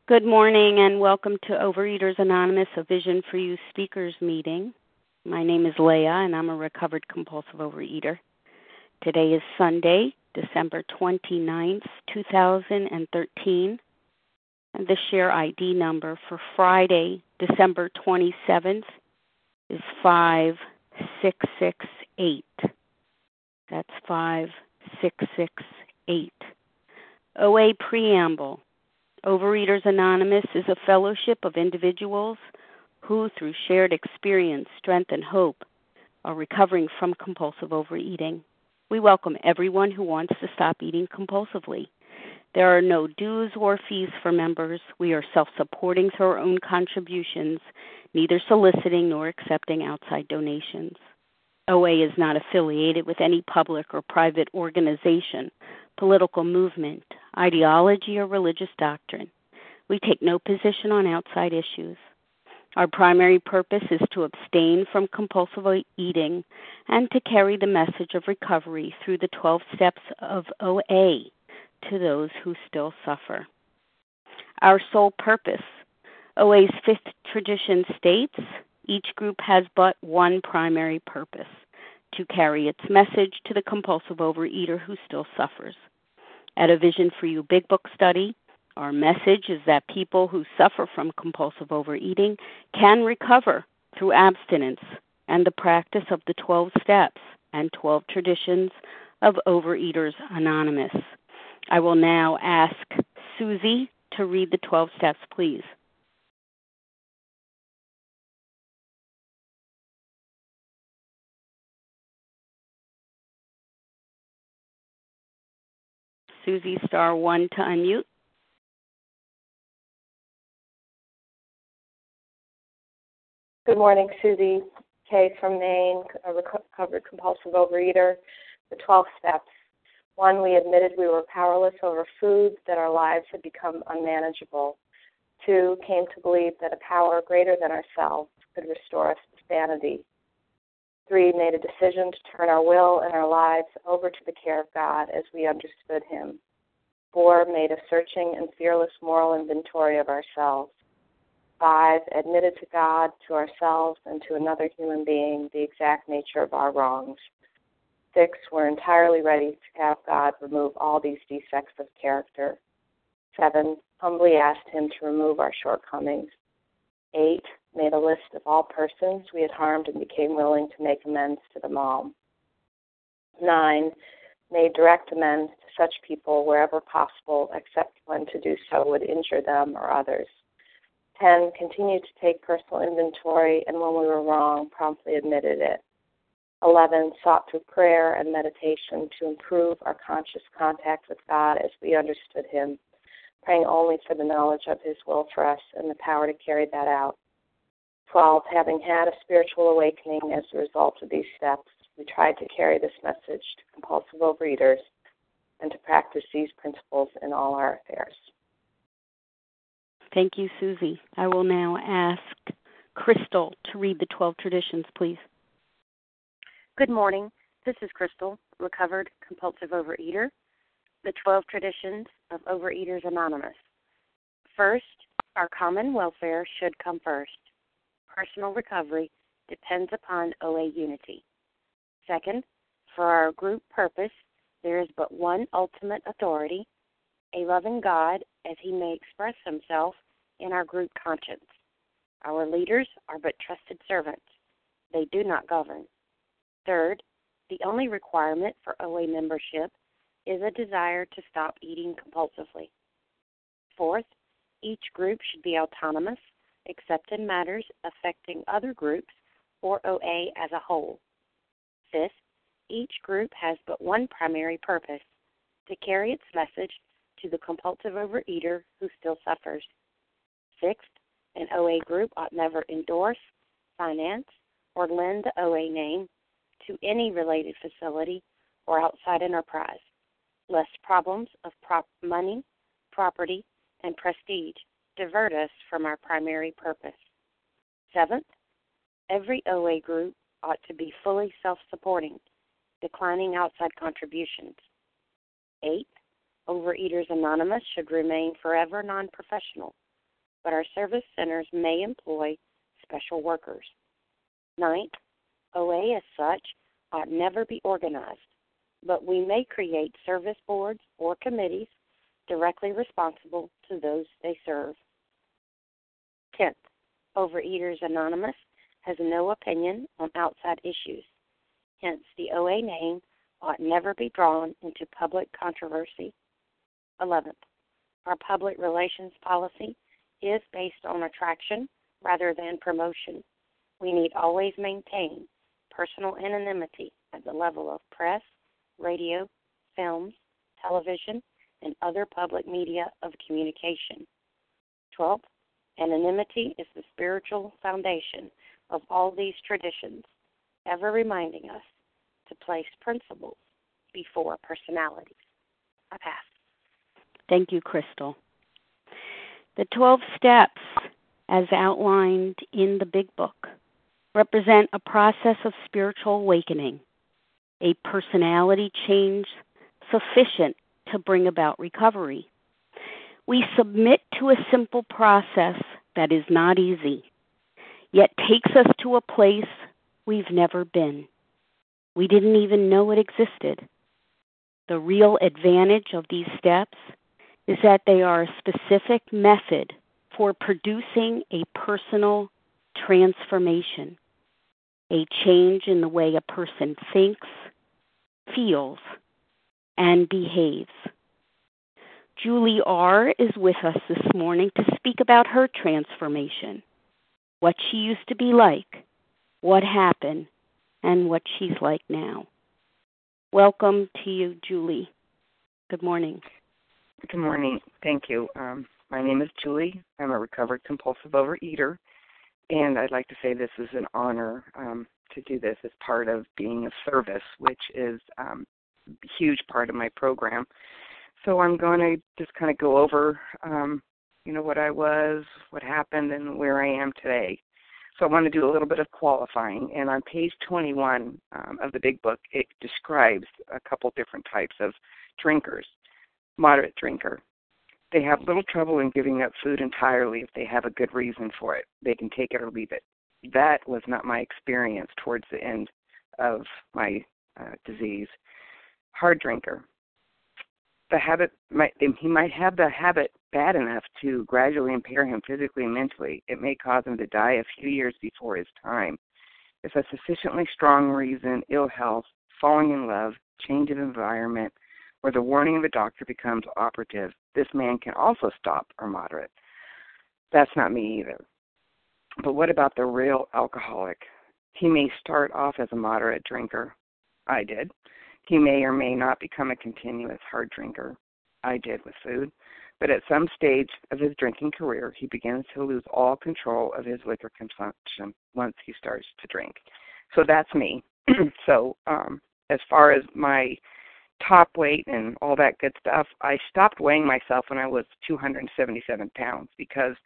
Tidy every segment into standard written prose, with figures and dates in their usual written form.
Good morning and welcome to Overeaters Anonymous, a Vision for You speakers meeting. My name is Leah and I'm a recovered compulsive overeater. Today is Sunday, December 29th, 2013. And the share ID number for Friday, December 27th is 5668. That's 5668. OA Preamble. Overeaters Anonymous is a fellowship of individuals who, through shared experience, strength, and hope, are recovering from compulsive overeating. We welcome everyone who wants to stop eating compulsively. There are no dues or fees for members. We are self-supporting through our own contributions, neither soliciting nor accepting outside donations. OA is not affiliated with any public or private organization, political movement, ideology, or religious doctrine. We take no position on outside issues. Our primary purpose is to abstain from compulsive eating and to carry the message of recovery through the 12 steps of OA to those who still suffer. Our sole purpose. OA's fifth tradition states, each group has but one primary purpose, to carry its message to the compulsive overeater who still suffers. At a Vision for You Big Book study, our message is that people who suffer from compulsive overeating can recover through abstinence and the practice of the 12 steps and 12 traditions of Overeaters Anonymous. I will now ask Susie to read the 12 steps, please. Susie, star 1 to unmute. Good morning, Susie K. from Maine, a recovered compulsive overeater. The 12 steps. 1, we admitted we were powerless over food, that our lives had become unmanageable. 2, came to believe that a power greater than ourselves could restore us to sanity. 3, made a decision to turn our will and our lives over to the care of God as we understood Him. 4, made a searching and fearless moral inventory of ourselves. 5, admitted to God, to ourselves, and to another human being the exact nature of our wrongs. 6, we're entirely ready to have God remove all these defects of character. 7, humbly asked Him to remove our shortcomings. 8, made a list of all persons we had harmed and became willing to make amends to them all. 9, made direct amends to such people wherever possible, except when to do so would injure them or others. 10, continued to take personal inventory, and when we were wrong, promptly admitted it. 11, sought through prayer and meditation to improve our conscious contact with God as we understood Him, praying only for the knowledge of His will for us and the power to carry that out. 12, having had a spiritual awakening as a result of these steps, we tried to carry this message to compulsive overeaters and to practice these principles in all our affairs. Thank you, Susie. I will now ask Crystal to read the 12 traditions, please. Good morning. This is Crystal, recovered compulsive overeater. The 12 traditions of Overeaters Anonymous. First, our common welfare should come first. Personal recovery depends upon OA unity. Second, for our group purpose, there is but one ultimate authority, a loving God as He may express Himself in our group conscience. Our leaders are but trusted servants. They do not govern. Third, the only requirement for OA membership is a desire to stop eating compulsively. Fourth, each group should be autonomous, except in matters affecting other groups or OA as a whole. Fifth, each group has but one primary purpose, to carry its message to the compulsive overeater who still suffers. Sixth, an OA group ought never endorse, finance, or lend the OA name to any related facility or outside enterprise, lest problems of money, property, and prestige divert us from our primary purpose. Seventh, every OA group ought to be fully self-supporting, declining outside contributions. Eighth, Overeaters Anonymous should remain forever non-professional, but our service centers may employ special workers. Ninth, OA as such ought never be organized, but we may create service boards or committees directly responsible to those they serve. 10th, Overeaters Anonymous has no opinion on outside issues. Hence, the OA name ought never be drawn into public controversy. 11th, our public relations policy is based on attraction rather than promotion. We need always maintain personal anonymity at the level of press, radio, films, television, and other public media of communication. 12th, anonymity is the spiritual foundation of all these traditions, ever reminding us to place principles before personalities. I pass. Thank you, Crystal. The 12 steps, as outlined in the Big Book, represent a process of spiritual awakening, a personality change sufficient to bring about recovery. We submit to a simple process that is not easy, yet takes us to a place we've never been. We didn't even know it existed. The real advantage of these steps is that they are a specific method for producing a personal transformation, a change in the way a person thinks, feels, and behaves. Julie R. is with us this morning to speak about her transformation, what she used to be like, what happened, and what she's like now. Welcome to you, Julie. Good morning. Good morning. Thank you. My name is Julie. I'm a recovered compulsive overeater, and I'd like to say this is an honor to do this as part of being of service, which is a huge part of my program. So I'm going to just kind of go over, what I was, what happened, and where I am today. So I want to do a little bit of qualifying. And on page 21 of the Big Book, it describes a couple different types of drinkers. Moderate drinker. They have little trouble in giving up food entirely if they have a good reason for it. They can take it or leave it. That was not my experience towards the end of my disease. Hard drinker. The habit he might have the habit bad enough to gradually impair him physically and mentally. It may cause him to die a few years before his time. If a sufficiently strong reason, ill health, falling in love, change of environment, or the warning of a doctor becomes operative, this man can also stop or moderate. That's not me either. But what about the real alcoholic? He may start off as a moderate drinker. I did. He may or may not become a continuous hard drinker. I did with food. But at some stage of his drinking career, he begins to lose all control of his liquor consumption once he starts to drink. So that's me. So as far as my top weight and all that good stuff, I stopped weighing myself when I was 277 pounds because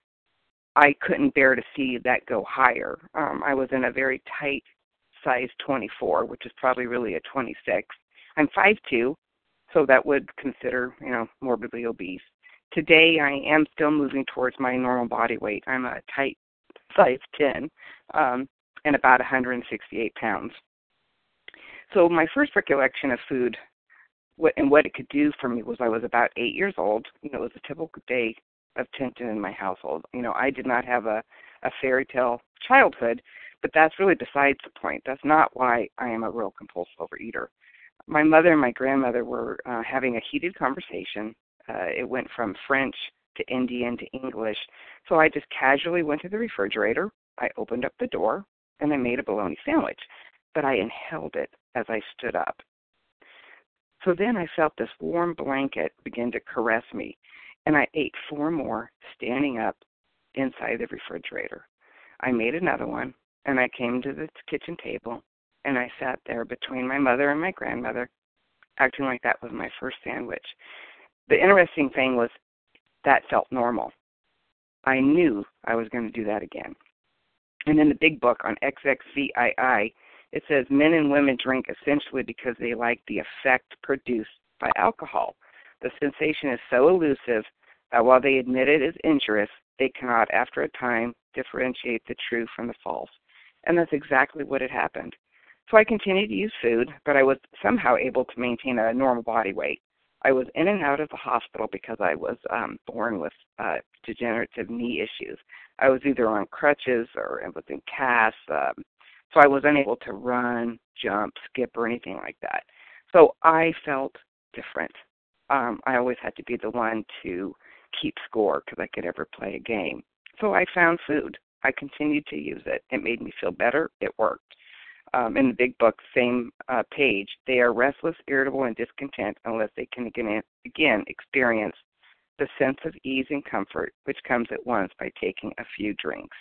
I couldn't bear to see that go higher. I was in a very tight size 24, which is probably really a 26. I'm 5'2", so that would consider, morbidly obese. Today, I am still moving towards my normal body weight. I'm a tight size 10 and about 168 pounds. So my first recollection of food and what it could do for me was I was about 8 years old. It was a typical day of Tintin in my household. I did not have a fairy tale childhood, but that's really besides the point. That's not why I am a real compulsive overeater. My mother and my grandmother were having a heated conversation. It went from French to Indian to English. So I just casually went to the refrigerator. I opened up the door, and I made a bologna sandwich. But I inhaled it as I stood up. So then I felt this warm blanket begin to caress me, and I ate 4 more standing up inside the refrigerator. I made another one, and I came to the kitchen table, and I sat there between my mother and my grandmother, acting like that was my first sandwich. The interesting thing was that felt normal. I knew I was going to do that again. And in the Big Book on XXVII, it says men and women drink essentially because they like the effect produced by alcohol. The sensation is so elusive that while they admit it is injurious, They cannot, after a time, differentiate the true from the false. And that's exactly what had happened. So I continued to use food, but I was somehow able to maintain a normal body weight. I was in and out of the hospital because I was born with degenerative knee issues. I was either on crutches or I was in casts, so I was unable to run, jump, skip, or anything like that. So I felt different. I always had to be the one to keep score because I could ever play a game. So I found food. I continued to use it. It made me feel better. It worked. In the big book, same page, they are restless, irritable, and discontent unless they can again experience the sense of ease and comfort which comes at once by taking a few drinks.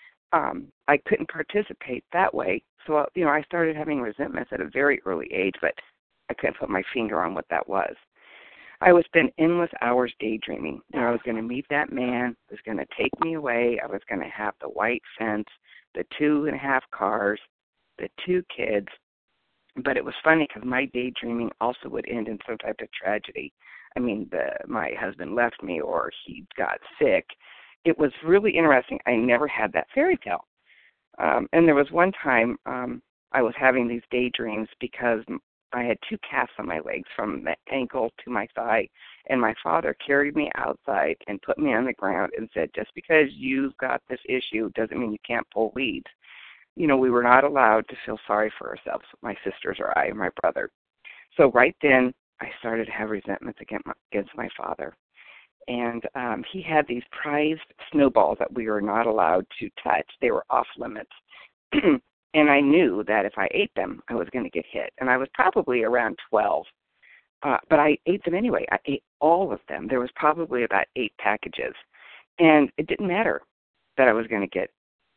I couldn't participate that way, so I started having resentments at a very early age, but I couldn't put my finger on what that was. I would spend endless hours daydreaming. I was going to meet that man, was going to take me away. I was going to have the white fence, the 2.5 cars, the 2 kids. But it was funny because my daydreaming also would end in some type of tragedy. I mean, my husband left me or he got sick. It was really interesting. I never had that fairy tale. And there was one time I was having these daydreams because I had 2 casts on my legs from the ankle to my thigh, and my father carried me outside and put me on the ground and said, just because you've got this issue doesn't mean you can't pull weeds. We were not allowed to feel sorry for ourselves, my sisters or I, or my brother. So right then, I started to have resentments against my father. And he had these prized snowballs that we were not allowed to touch. They were off limits. And I knew that if I ate them, I was going to get hit. And I was probably around 12. But I ate them anyway. I ate all of them. There was probably about 8 packages. And it didn't matter that I was going to get,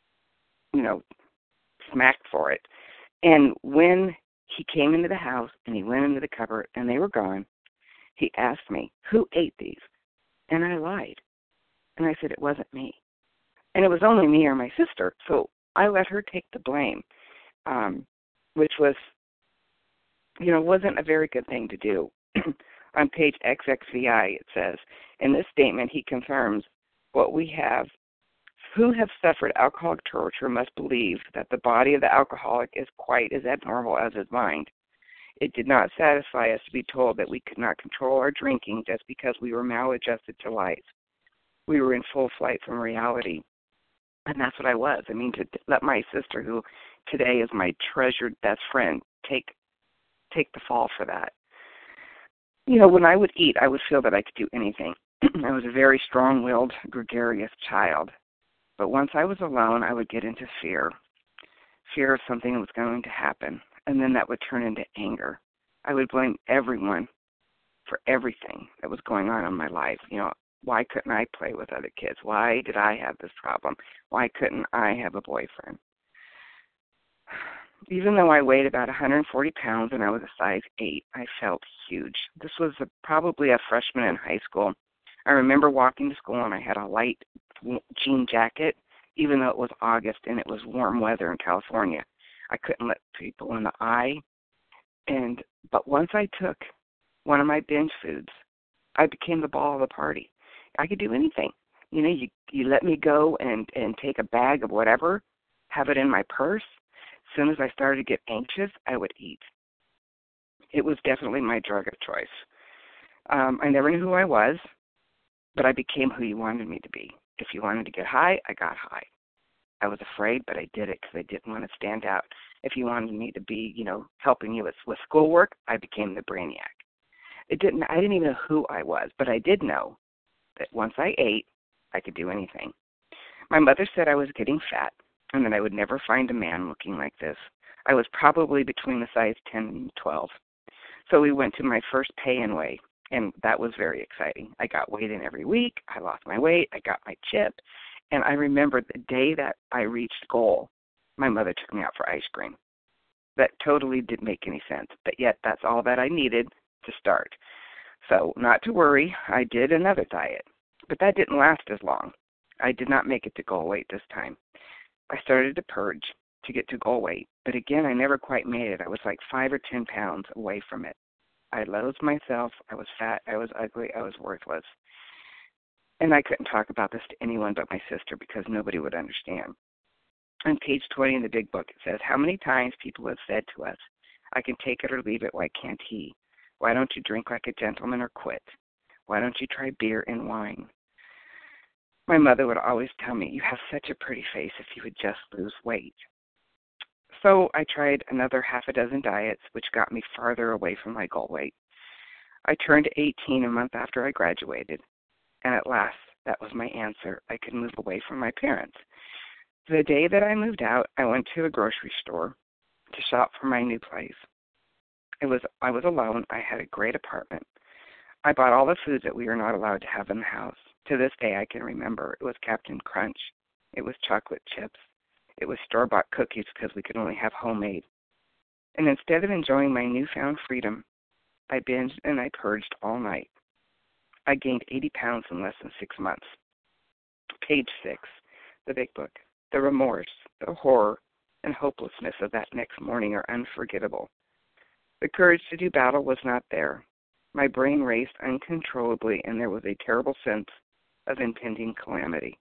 smacked for it. And when he came into the house and he went into the cupboard and they were gone, he asked me, who ate these? And I lied. And I said, it wasn't me. And it was only me or my sister. So I let her take the blame, which was, wasn't a very good thing to do. On page XXVI, it says, in this statement, he confirms what we have. Who have suffered alcoholic torture must believe that the body of the alcoholic is quite as abnormal as his mind. It did not satisfy us to be told that we could not control our drinking just because we were maladjusted to life. We were in full flight from reality. And that's what I was. I mean, to let my sister, who today is my treasured best friend, take the fall for that. When I would eat, I would feel that I could do anything. I was a very strong-willed, gregarious child. But once I was alone, I would get into fear of something that was going to happen. And then that would turn into anger. I would blame everyone for everything that was going on in my life. Why couldn't I play with other kids? Why did I have this problem? Why couldn't I have a boyfriend? Even though I weighed about 140 pounds and I was a size 8, I felt huge. This was probably a freshman in high school. I remember walking to school and I had a light jean jacket, even though it was August and it was warm weather in California. I couldn't let people in the eye. But once I took one of my binge foods, I became the ball of the party. I could do anything. You let me go and take a bag of whatever, have it in my purse. As soon as I started to get anxious, I would eat. It was definitely my drug of choice. I never knew who I was, but I became who you wanted me to be. If you wanted to get high, I got high. I was afraid, but I did it because I didn't want to stand out. If you wanted me to be, helping you with schoolwork, I became the brainiac. I didn't even know who I was, but I did know that once I ate, I could do anything. My mother said I was getting fat and that I would never find a man looking like this. I was probably between the size 10 and 12. So we went to my first pay-in weigh, and that was very exciting. I got weighed in every week. I lost my weight. I got my chip. And I remember the day that I reached goal, my mother took me out for ice cream. That totally didn't make any sense, but yet that's all that I needed to start. So not to worry, I did another diet, but that didn't last as long. I did not make it to goal weight this time. I started to purge to get to goal weight, but again, I never quite made it. I was like 5 or 10 pounds away from it. I loathed myself. I was fat. I was ugly. I was worthless. And I couldn't talk about this to anyone but my sister because nobody would understand. On page 20 in the big book, it says, how many times people have said to us, I can take it or leave it, why can't he? Why don't you drink like a gentleman or quit? Why don't you try beer and wine? My mother would always tell me, you have such a pretty face if you would just lose weight. So I tried another half a dozen diets, which got me farther away from my goal weight. I turned 18 a month after I graduated, and at last, that was my answer. I could move away from my parents. The day that I moved out, I went to a grocery store to shop for my new place. I was alone. I had a great apartment. I bought all the foods that we were not allowed to have in the house. To this day, I can remember. It was Captain Crunch. It was chocolate chips. It was store-bought cookies because we could only have homemade. And instead of enjoying my newfound freedom, I binged and I purged all night. I gained 80 pounds in less than 6 months. Page 6, the big book. The remorse, the horror, and hopelessness of that next morning are unforgettable. The courage to do battle was not there. My brain raced uncontrollably, and there was a terrible sense of impending calamity.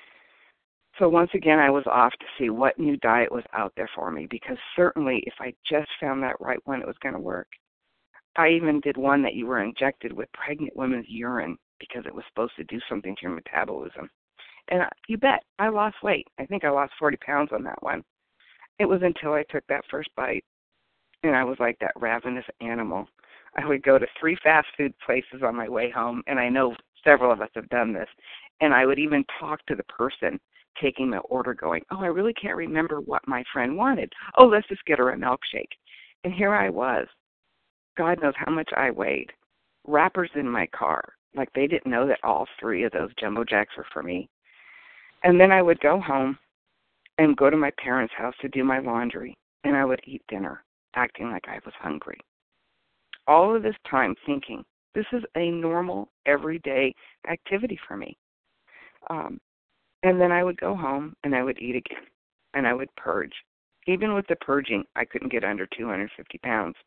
So once again, I was off to see what new diet was out there for me, because certainly if I just found that right one, it was going to work. I even did one that you were injected with pregnant women's urine because it was supposed to do something to your metabolism. And you bet, I lost weight. I think I lost 40 pounds on that one. It was until I took that first bite, and I was like that ravenous animal. I would go to 3 fast food places on my way home, and I know several of us have done this, and I would even talk to the person taking the order going, oh, I really can't remember what my friend wanted. Oh, let's just get her a milkshake. And here I was. God knows how much I weighed. Wrappers in my car. Like they didn't know that all 3 of those Jumbo Jacks were for me. And then I would go home and go to my parents' house to do my laundry, and I would eat dinner, acting like I was hungry. All of this time thinking, this is a normal, everyday activity for me. And then I would go home, and I would eat again, and I would purge. Even with the purging, I couldn't get under 250 pounds.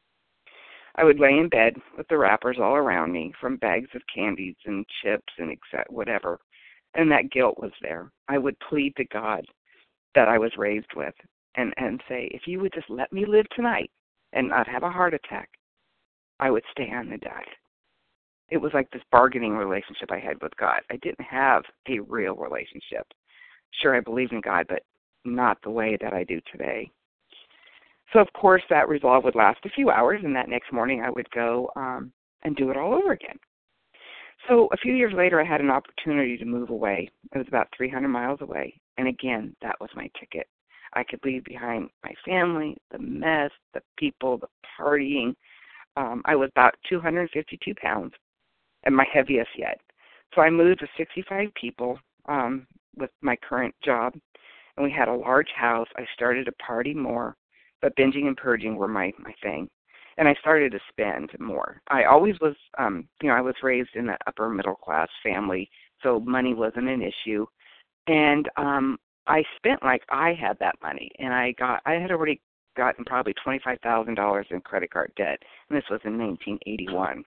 I would lay in bed with the wrappers all around me from bags of candies and chips and whatever, and that guilt was there. I would plead to God that I was raised with and say, if you would just let me live tonight and not have a heart attack, I would stay on the diet. It was like this bargaining relationship I had with God. I didn't have a real relationship. Sure, I believed in God, but not the way that I do today. So, of course, that resolve would last a few hours, and that next morning I would go and do it all over again. So a few years later, I had an opportunity to move away. It was about 300 miles away, and again, that was my ticket. I could leave behind my family, the mess, the people, the partying. I was about 252 pounds, and my heaviest yet. So I moved with 65 people with my current job, and we had a large house. I started to party more, but binging and purging were my thing. And I started to spend more. I always was, I was raised in an upper middle class family, so money wasn't an issue. And I spent like I had that money, and I had already gotten probably $25,000 in credit card debt, and this was in 1981.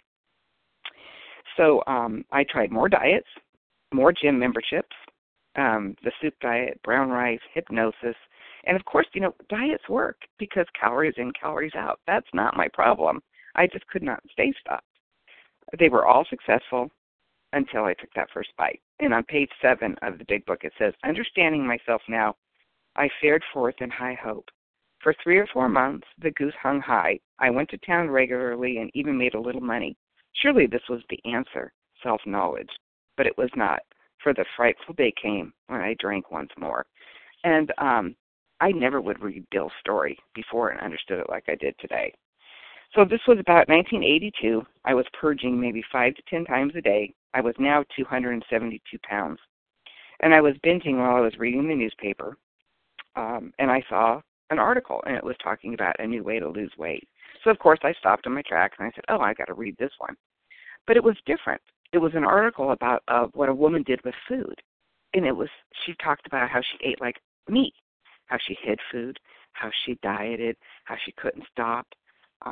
So I tried more diets, more gym memberships, the soup diet, brown rice, hypnosis. And, of course, diets work because calories in, calories out. That's not my problem. I just could not stay stopped. They were all successful until I took that first bite. And on page 7 of the big book, it says, understanding myself now, I fared forth in high hope. For 3 or 4 months, the goose hung high. I went to town regularly and even made a little money. Surely this was the answer, self-knowledge. But it was not, for the frightful day came when I drank once more. And I never would read Bill's story before and understood it like I did today. So this was about 1982. I was purging maybe 5 to 10 times a day. I was now 272 pounds. And I was binging while I was reading the newspaper. And I saw an article, and it was talking about a new way to lose weight. So, of course, I stopped in my tracks, and I said, I got to read this one. But it was different. It was an article about what a woman did with food. And she talked about how she ate like meat, how she hid food, how she dieted, how she couldn't stop.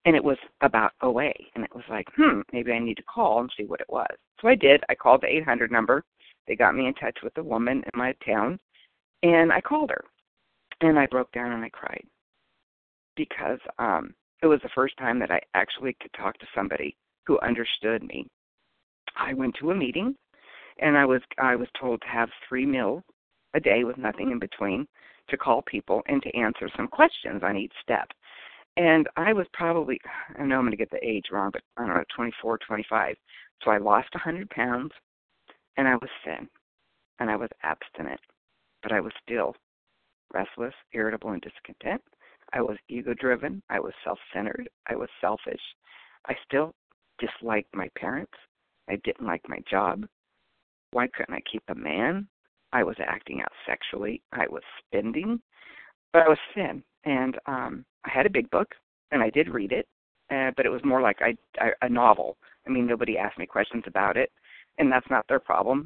And it was about OA. And it was like, maybe I need to call and see what it was. So I did. I called the 800 number. They got me in touch with a woman in my town. And I called her. And I broke down and I cried. Because it was the first time that I actually could talk to somebody who understood me. I went to a meeting, and I was told to have 3 meals a day with nothing in between, to call people and to answer some questions on each step. And I was probably, I know I'm going to get the age wrong, but I don't know, 24, 25. So I lost 100 pounds, and I was thin, and I was abstinent. But I was still restless, irritable, and discontent. I was ego-driven. I was self-centered. I was selfish. I still disliked my parents. I didn't like my job. Why couldn't I keep a man? I was acting out sexually. I was spending. But I was thin. And I had a big book, and I did read it, but it was more like a novel. I mean, nobody asked me questions about it, and that's not their problem.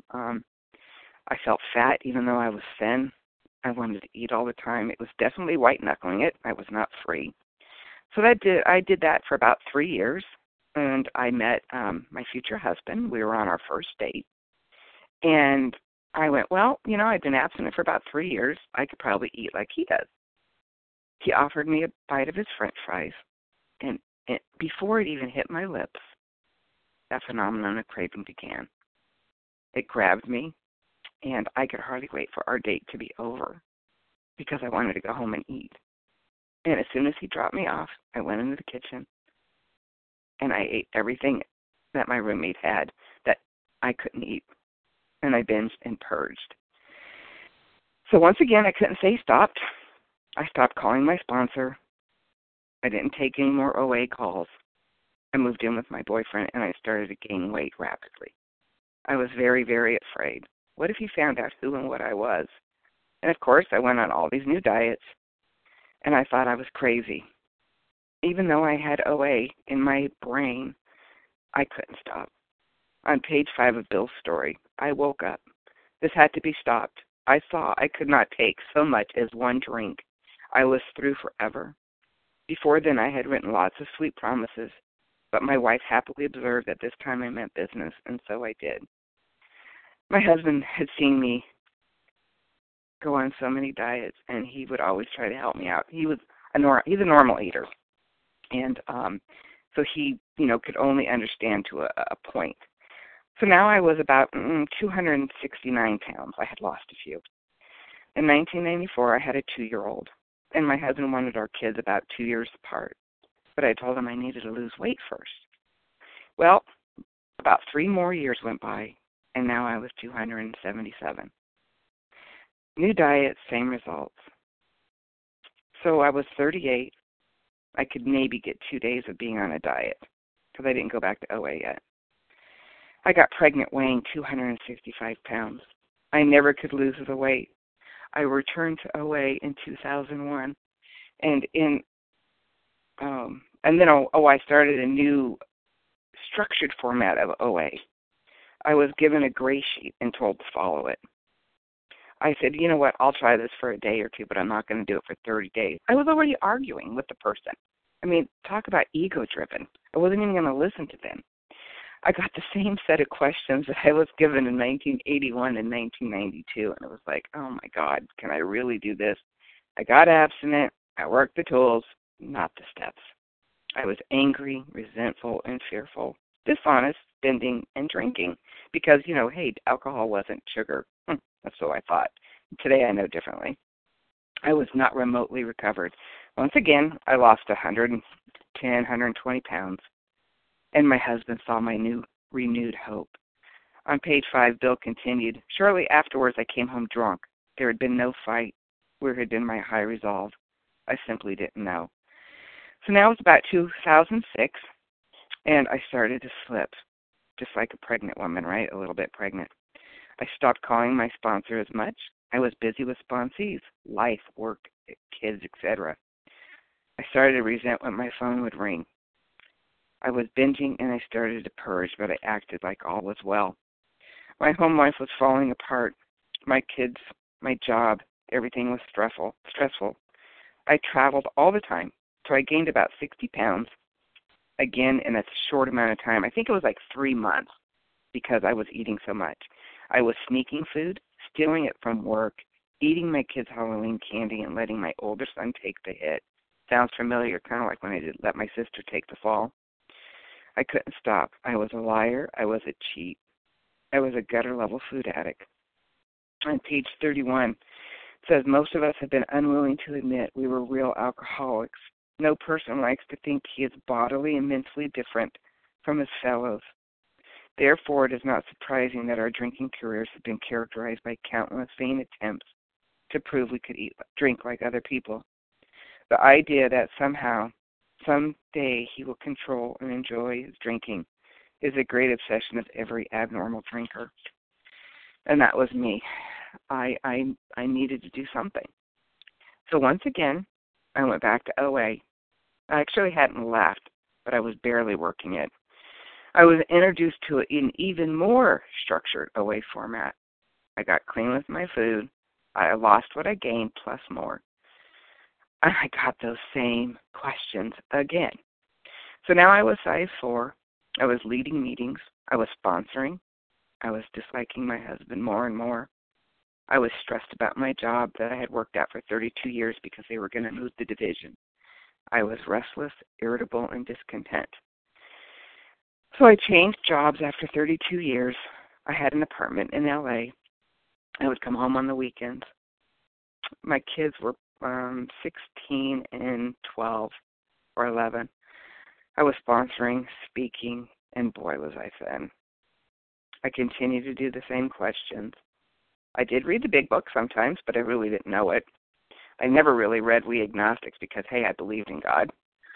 I felt fat even though I was thin. I wanted to eat all the time. It was definitely white-knuckling it. I was not free. So I did that for about 3 years, and I met my future husband. We were on our first date. And I went, well, I've been abstinent for about 3 years. I could probably eat like he does. He offered me a bite of his French fries, and before it even hit my lips, that phenomenon of craving began. It grabbed me, and I could hardly wait for our date to be over because I wanted to go home and eat. And as soon as he dropped me off, I went into the kitchen, and I ate everything that my roommate had that I couldn't eat, and I binged and purged. So once again, I couldn't say stopped. I stopped calling my sponsor. I didn't take any more OA calls. I moved in with my boyfriend, and I started to gain weight rapidly. I was very, very afraid. What if he found out who and what I was? And, of course, I went on all these new diets, and I thought I was crazy. Even though I had OA in my brain, I couldn't stop. On page 5 of Bill's story, I woke up. This had to be stopped. I saw I could not take so much as one drink. I was through forever. Before then, I had written lots of sweet promises, but my wife happily observed that this time I meant business, and so I did. My husband had seen me go on so many diets, and he would always try to help me out. He's a normal eater, and so he, could only understand to a point. So now I was about 269 pounds. I had lost a few. In 1994, I had a 2-year-old, and my husband wanted our kids about 2 years apart, but I told him I needed to lose weight first. Well, about 3 more years went by, and now I was 277. New diet, same results. So I was 38. I could maybe get 2 days of being on a diet because I didn't go back to OA yet. I got pregnant weighing 265 pounds. I never could lose the weight. I returned to OA in 2001, and then I started a new structured format of OA. I was given a gray sheet and told to follow it. I said, you know what, I'll try this for a day or two, but I'm not going to do it for 30 days. I was already arguing with the person. I mean, talk about ego-driven. I wasn't even going to listen to them. I got the same set of questions that I was given in 1981 and 1992, and it was like, oh, my God, can I really do this? I got abstinent. I worked the tools, not the steps. I was angry, resentful, and fearful, dishonest, spending, and drinking because, hey, alcohol wasn't sugar. That's what I thought. Today I know differently. I was not remotely recovered. Once again, I lost 110, 120 pounds. And my husband saw my renewed hope. On page 5, Bill continued, shortly afterwards I came home drunk. There had been no fight. Where had been my high resolve? I simply didn't know. So now it's about 2006, and I started to slip, just like a pregnant woman, right? A little bit pregnant. I stopped calling my sponsor as much. I was busy with sponsees, life, work, kids, etc. I started to resent when my phone would ring. I was binging and I started to purge, but I acted like all was well. My home life was falling apart. My kids, my job, everything was stressful. I traveled all the time, so I gained about 60 pounds again in a short amount of time. I think it was like 3 months because I was eating so much. I was sneaking food, stealing it from work, eating my kids' Halloween candy, and letting my older son take the hit. Sounds familiar, kind of like when I did let my sister take the fall. I couldn't stop. I was a liar. I was a cheat. I was a gutter-level food addict. On page 31, it says, most of us have been unwilling to admit we were real alcoholics. No person likes to think he is bodily and mentally different from his fellows. Therefore, it is not surprising that our drinking careers have been characterized by countless vain attempts to prove we could drink like other people. The idea that somehow, someday, he will control and enjoy his drinking is a great obsession of every abnormal drinker. And that was me. I needed to do something. So once again, I went back to OA. I actually hadn't left, but I was barely working it. I was introduced to an even more structured OA format. I got clean with my food. I lost what I gained plus more. And I got those same questions again. So now I was size 4. I was leading meetings. I was sponsoring. I was disliking my husband more and more. I was stressed about my job that I had worked at for 32 years because they were going to move the division. I was restless, irritable, and discontent. So I changed jobs after 32 years. I had an apartment in LA. I would come home on the weekends. My kids were 16 and 12 or 11. I was sponsoring, speaking, and boy, was I thin. I continued to do the same questions. I did read the big book sometimes, but I really didn't know it. I never really read We Agnostics because, hey, I believed in God.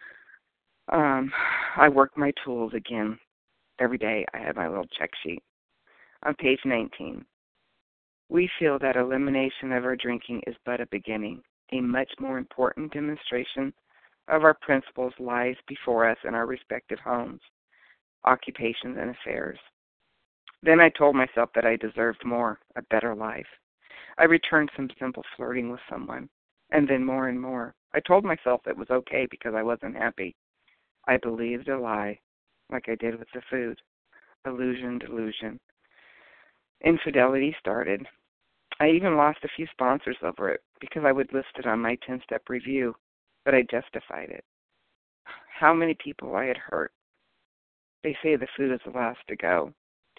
I worked my tools again. Every day I had my little check sheet. On page 19, we feel that elimination of our drinking is but a beginning. A much more important demonstration of our principles lies before us in our respective homes, occupations, and affairs. Then I told myself that I deserved more, a better life. I returned some simple flirting with someone, and then more and more. I told myself it was okay because I wasn't happy. I believed a lie, like I did with the food. Illusion, delusion. Infidelity started. I even lost a few sponsors over it because I would list it on my 10-step review, but I justified it. How many people I had hurt. They say the food is the last to go.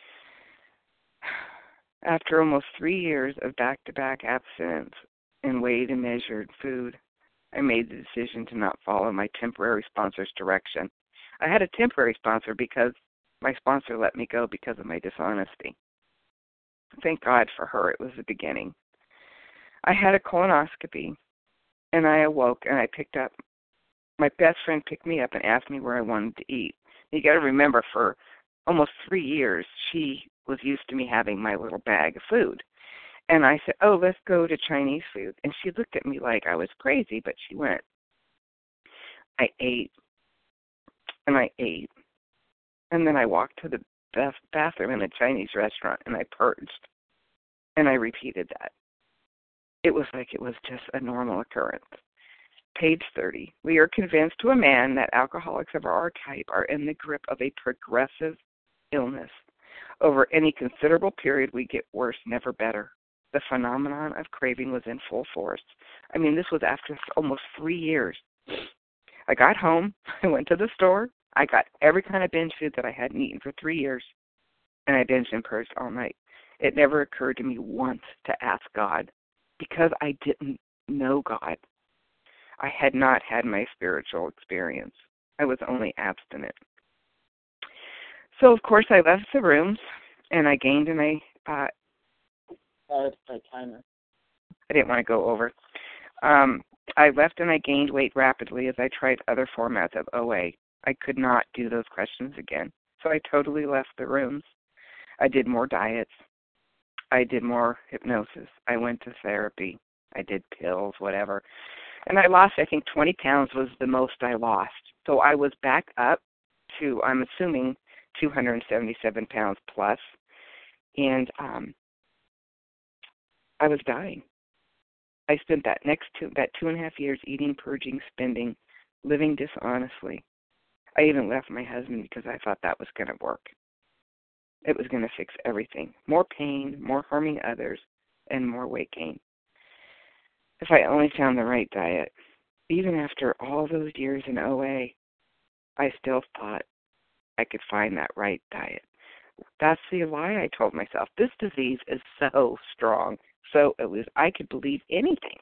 After almost 3 years of back-to-back abstinence and weighed and measured food, I made the decision to not follow my temporary sponsor's direction. I had a temporary sponsor because my sponsor let me go because of my dishonesty. Thank God for her. It was the beginning. I had a colonoscopy, and I awoke, and my best friend picked me up and asked me where I wanted to eat. You got to remember, for almost 3 years, she was used to me having my little bag of food. And I said, oh, let's go to Chinese food. And she looked at me like I was crazy, but she went. I ate, and I ate. And then I walked to the bathroom in a Chinese restaurant, and I purged. And I repeated that. It was like it was just a normal occurrence. Page 30. We are convinced to a man that alcoholics of our type are in the grip of a progressive illness. Over any considerable period, we get worse, never better. The phenomenon of craving was in full force. I mean, this was after almost 3 years. I got home, I went to the store, I got every kind of binge food that I hadn't eaten for 3 years, and I binged and purged all night. It never occurred to me once to ask God, because I didn't know God. I had not had my spiritual experience. I was only abstinent. So, of course, I left the rooms, and I gained, and I didn't want to go over. I left and I gained weight rapidly as I tried other formats of OA. I could not do those questions again, so I totally left the rooms. I did more diets. I did more hypnosis. I went to therapy. I did pills, whatever. And I lost, I think 20 pounds was the most I lost. So I was back up to, I'm assuming, 277 pounds plus. And I was dying. I spent that 2.5 years eating, purging, spending, living dishonestly. I even left my husband because I thought that was going to work. It was going to fix everything. More pain, more harming others, and more weight gain. If I only found the right diet. Even after all those years in OA, I still thought I could find that right diet. That's the lie I told myself. This disease is so strong. So I could believe anything.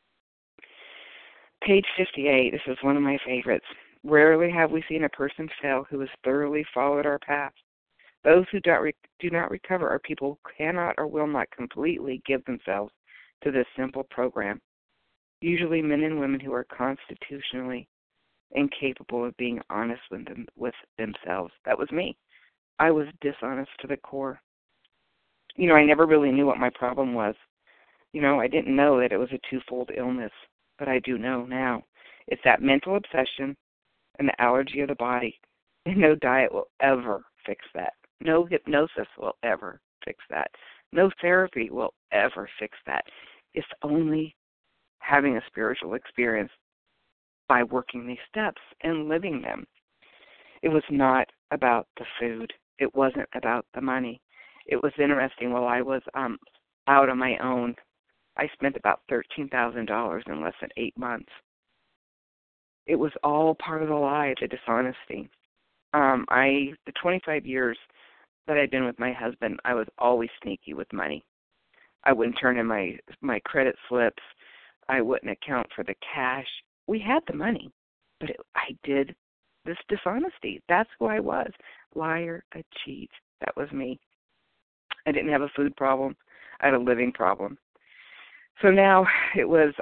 Page 58, this is one of my favorites. Rarely have we seen a person fail who has thoroughly followed our path. Those who do not recover are people who cannot or will not completely give themselves to this simple program. Usually men and women who are constitutionally incapable of being honest with themselves. That was me. I was dishonest to the core. I never really knew what my problem was. I didn't know that it was a twofold illness, but I do know now. It's that mental obsession and the allergy of the body, and no diet will ever fix that. No hypnosis will ever fix that. No therapy will ever fix that. It's only having a spiritual experience by working these steps and living them. It was not about the food. It wasn't about the money. It was interesting. While I was out on my own, I spent about $13,000 in less than 8 months. It was all part of the lie, the dishonesty. The 25 years that I'd been with my husband, I was always sneaky with money. I wouldn't turn in my credit slips. I wouldn't account for the cash. We had the money, but I did this dishonesty. That's who I was. Liar, a cheat. That was me. I didn't have a food problem. I had a living problem. So now it was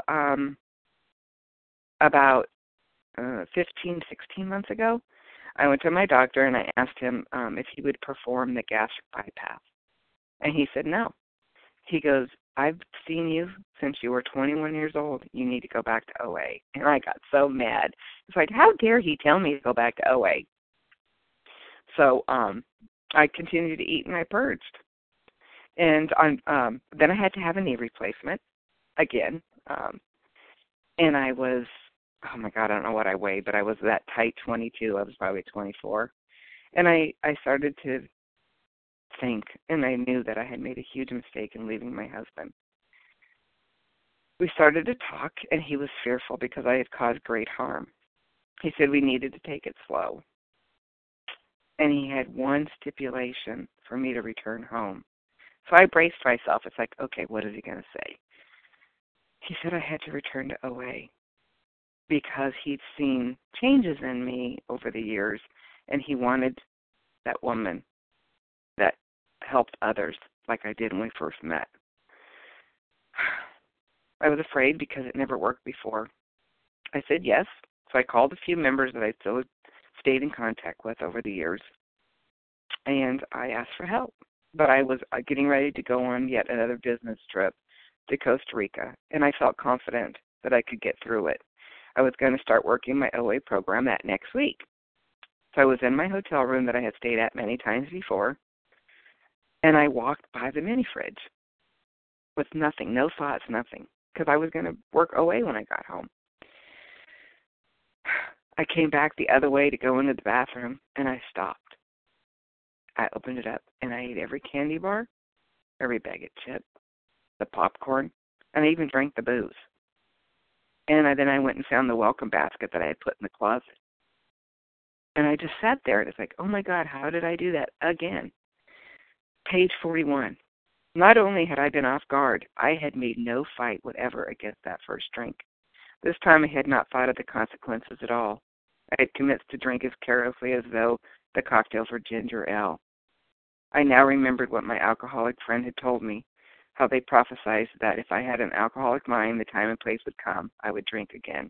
about 15, 16 months ago, I went to my doctor and I asked him if he would perform the gastric bypass. And he said no. He goes, I've seen you since you were 21 years old. You need to go back to OA. And I got so mad. It's like, how dare he tell me to go back to OA? So I continued to eat and I purged. And then I had to have a knee replacement again. And I was, oh my God, I don't know what I weighed, but I was that tight 22. I was probably 24. And I started to think, and I knew that I had made a huge mistake in leaving my husband. We started to talk, and he was fearful because I had caused great harm. He said we needed to take it slow. And he had one stipulation for me to return home. So I braced myself. It's like, okay, what is he going to say? He said I had to return to OA because he'd seen changes in me over the years, and he wanted that woman that helped others like I did when we first met. I was afraid because it never worked before. I said yes, so I called a few members that I still stayed in contact with over the years, and I asked for help. But I was getting ready to go on yet another business trip to Costa Rica, and I felt confident that I could get through it. I was going to start working my OA program that next week. So I was in my hotel room that I had stayed at many times before, and I walked by the mini fridge with nothing, no thoughts, nothing, because I was going to work OA when I got home. I came back the other way to go into the bathroom, and I stopped. I opened it up, and I ate every candy bar, every bag of chips, the popcorn, and I even drank the booze. And then I went and found the welcome basket that I had put in the closet. And I just sat there, and it's like, oh, my God, how did I do that again? Page 41. Not only had I been off guard, I had made no fight whatever against that first drink. This time I had not thought of the consequences at all. I had commenced to drink as carelessly as though the cocktails were ginger ale. I now remembered what my alcoholic friend had told me, how they prophesied that if I had an alcoholic mind, the time and place would come, I would drink again.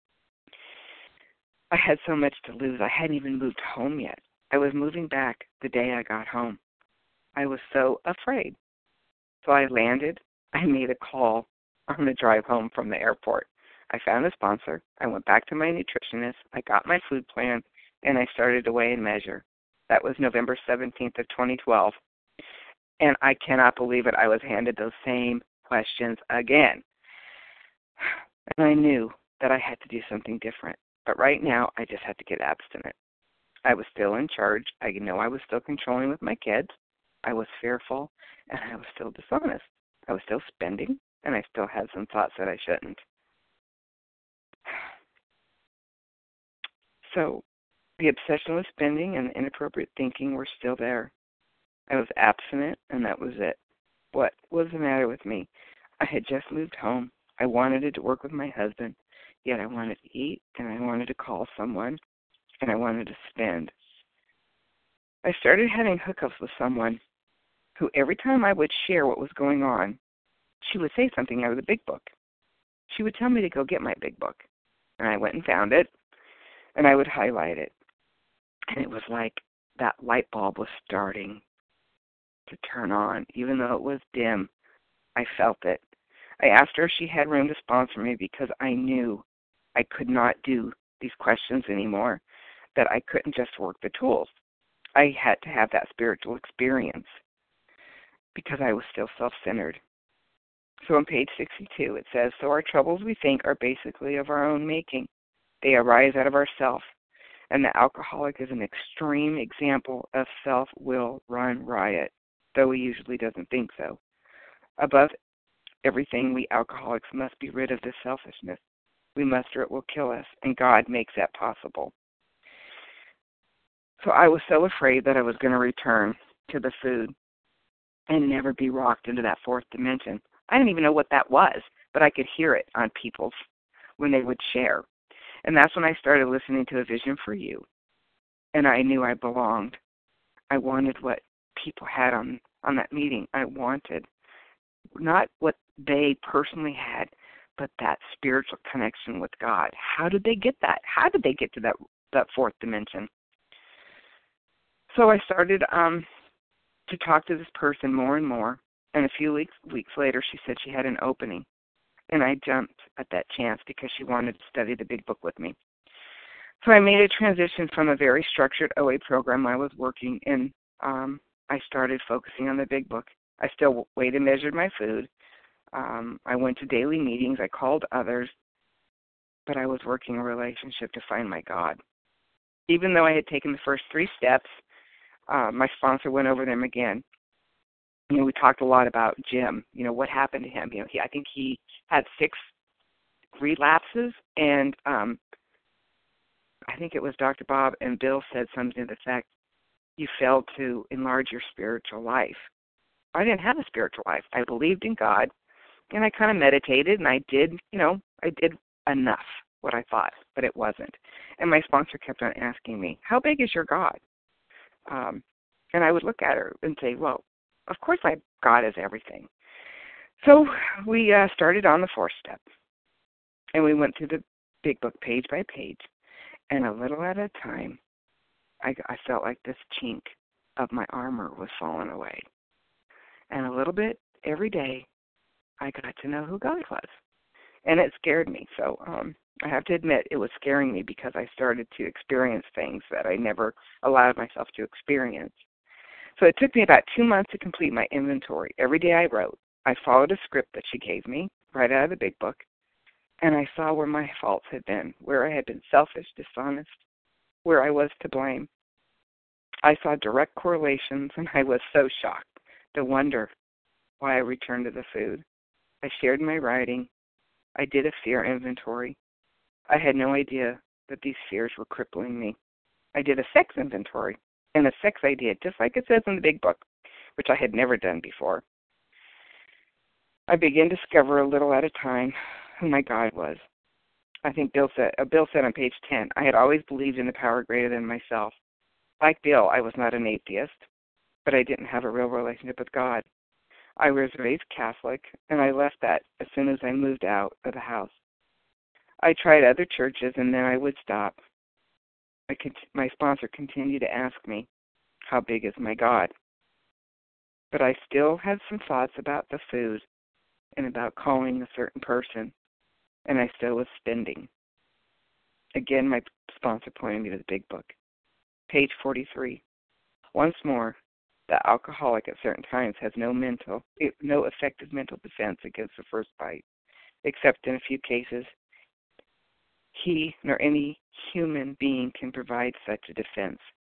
I had so much to lose. I hadn't even moved home yet. I was moving back the day I got home. I was so afraid. So I landed. I made a call on the drive home from the airport. I found a sponsor. I went back to my nutritionist. I got my food plan, and I started to weigh and measure. That was November 17th of 2012. And I cannot believe it. I was handed those same questions again. And I knew that I had to do something different. But right now, I just had to get abstinent. I was still in charge. I know I was still controlling with my kids. I was fearful, and I was still dishonest. I was still spending, and I still had some thoughts that I shouldn't. So the obsession with spending and inappropriate thinking were still there. I was abstinent, and that was it. What was the matter with me? I had just moved home. I wanted to work with my husband, yet I wanted to eat, and I wanted to call someone, and I wanted to spend. I started having hookups with someone who every time I would share what was going on, she would say something out of the big book. She would tell me to go get my big book. And I went and found it, and I would highlight it. And it was like that light bulb was starting to turn on. Even though it was dim, I felt it. I asked her if she had room to sponsor me because I knew I could not do these questions anymore, that I couldn't just work the tools. I had to have that spiritual experience because I was still self-centered. So on page 62 it says, so our troubles, we think, are basically of our own making. They arise out of ourself. And the alcoholic is an extreme example of self-will run riot, though he usually doesn't think so. Above everything, we alcoholics must be rid of this selfishness. We must, or it will kill us, and God makes that possible. So I was so afraid that I was going to return to the food and never be rocked into that fourth dimension. I didn't even know what that was, but I could hear it on people when they would share. And that's when I started listening to A Vision for You. And I knew I belonged. I wanted what people had on that meeting. I wanted not what they personally had, but that spiritual connection with God. How did they get that? How did they get to that fourth dimension? So I started to talk to this person more and more. And a few weeks later, she said she had an opening. And I jumped at that chance because she wanted to study the big book with me. So I made a transition from a very structured OA program I was working in. I started focusing on the big book. I still weighed and measured my food. I went to daily meetings. I called others. But I was working a relationship to find my God. Even though I had taken the first 3 steps, my sponsor went over them again. You know, we talked a lot about Jim. You know, what happened to him? You know, I think he had 6 relapses, and I think it was Dr. Bob and Bill said something to the effect, you failed to enlarge your spiritual life. I didn't have a spiritual life. I believed in God, and I kind of meditated, and I did enough, what I thought, but it wasn't. And my sponsor kept on asking me, how big is your God? And I would look at her and say, well, of course my God is everything. So we started on the 4th step, and we went through the big book page by page, and a little at a time, I felt like this chink of my armor was falling away. And a little bit every day, I got to know who God was, and it scared me. So I have to admit it was scaring me because I started to experience things that I never allowed myself to experience. So it took me about 2 months to complete my inventory. Every day I wrote. I followed a script that she gave me right out of the big book, and I saw where my faults had been, where I had been selfish, dishonest, where I was to blame. I saw direct correlations, and I was so shocked to wonder why I returned to the food. I shared my writing. I did a fear inventory. I had no idea that these fears were crippling me. I did a sex inventory and a sex idea, just like it says in the big book, which I had never done before. I began to discover a little at a time who my God was. I think Bill said on page 10, I had always believed in the power greater than myself. Like Bill, I was not an atheist, but I didn't have a real relationship with God. I was raised Catholic, and I left that as soon as I moved out of the house. I tried other churches, and then I would stop. My sponsor continued to ask me, how big is my God? But I still had some thoughts about the food and about calling a certain person, and I still was spending. Again, my sponsor pointed me to the big book. Page 43. Once more, the alcoholic at certain times has no effective mental defense against the first bite, except in a few cases. He nor any human being can provide such a defense.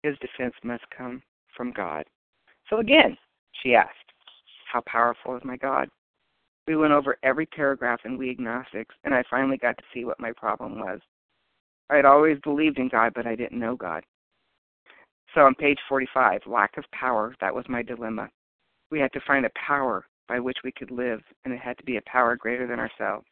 his defense must come from God. So again, she asked, how powerful is my God? We went over every paragraph in We Agnostics, and I finally got to see what my problem was. I had always believed in God, but I didn't know God. So on page 45, lack of power, that was my dilemma. We had to find a power by which we could live, and it had to be a power greater than ourselves.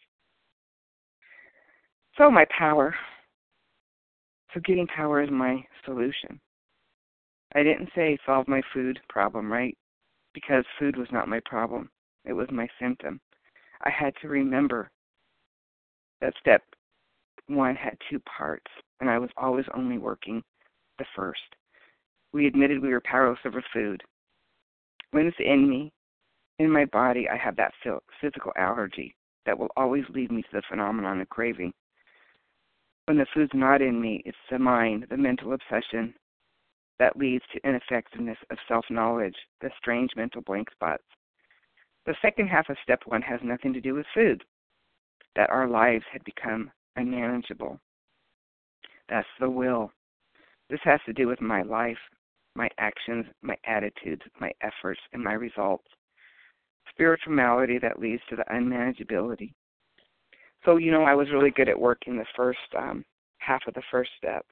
So my power. So getting power is my solution. I didn't say solve my food problem, right? Because food was not my problem. It was my symptom. I had to remember that step one had two parts, and I was always only working the first. We admitted we were powerless over food. When it's in me, in my body, I have that physical allergy that will always lead me to the phenomenon of craving. When the food's not in me, it's the mind, the mental obsession that leads to ineffectiveness of self-knowledge, the strange mental blank spots. The second half of step one has nothing to do with food, that our lives had become unmanageable. That's the will. This has to do with my life, my actions, my attitudes, my efforts, and my results. Spirituality that leads to the unmanageability. So, I was really good at working the first half of the first step.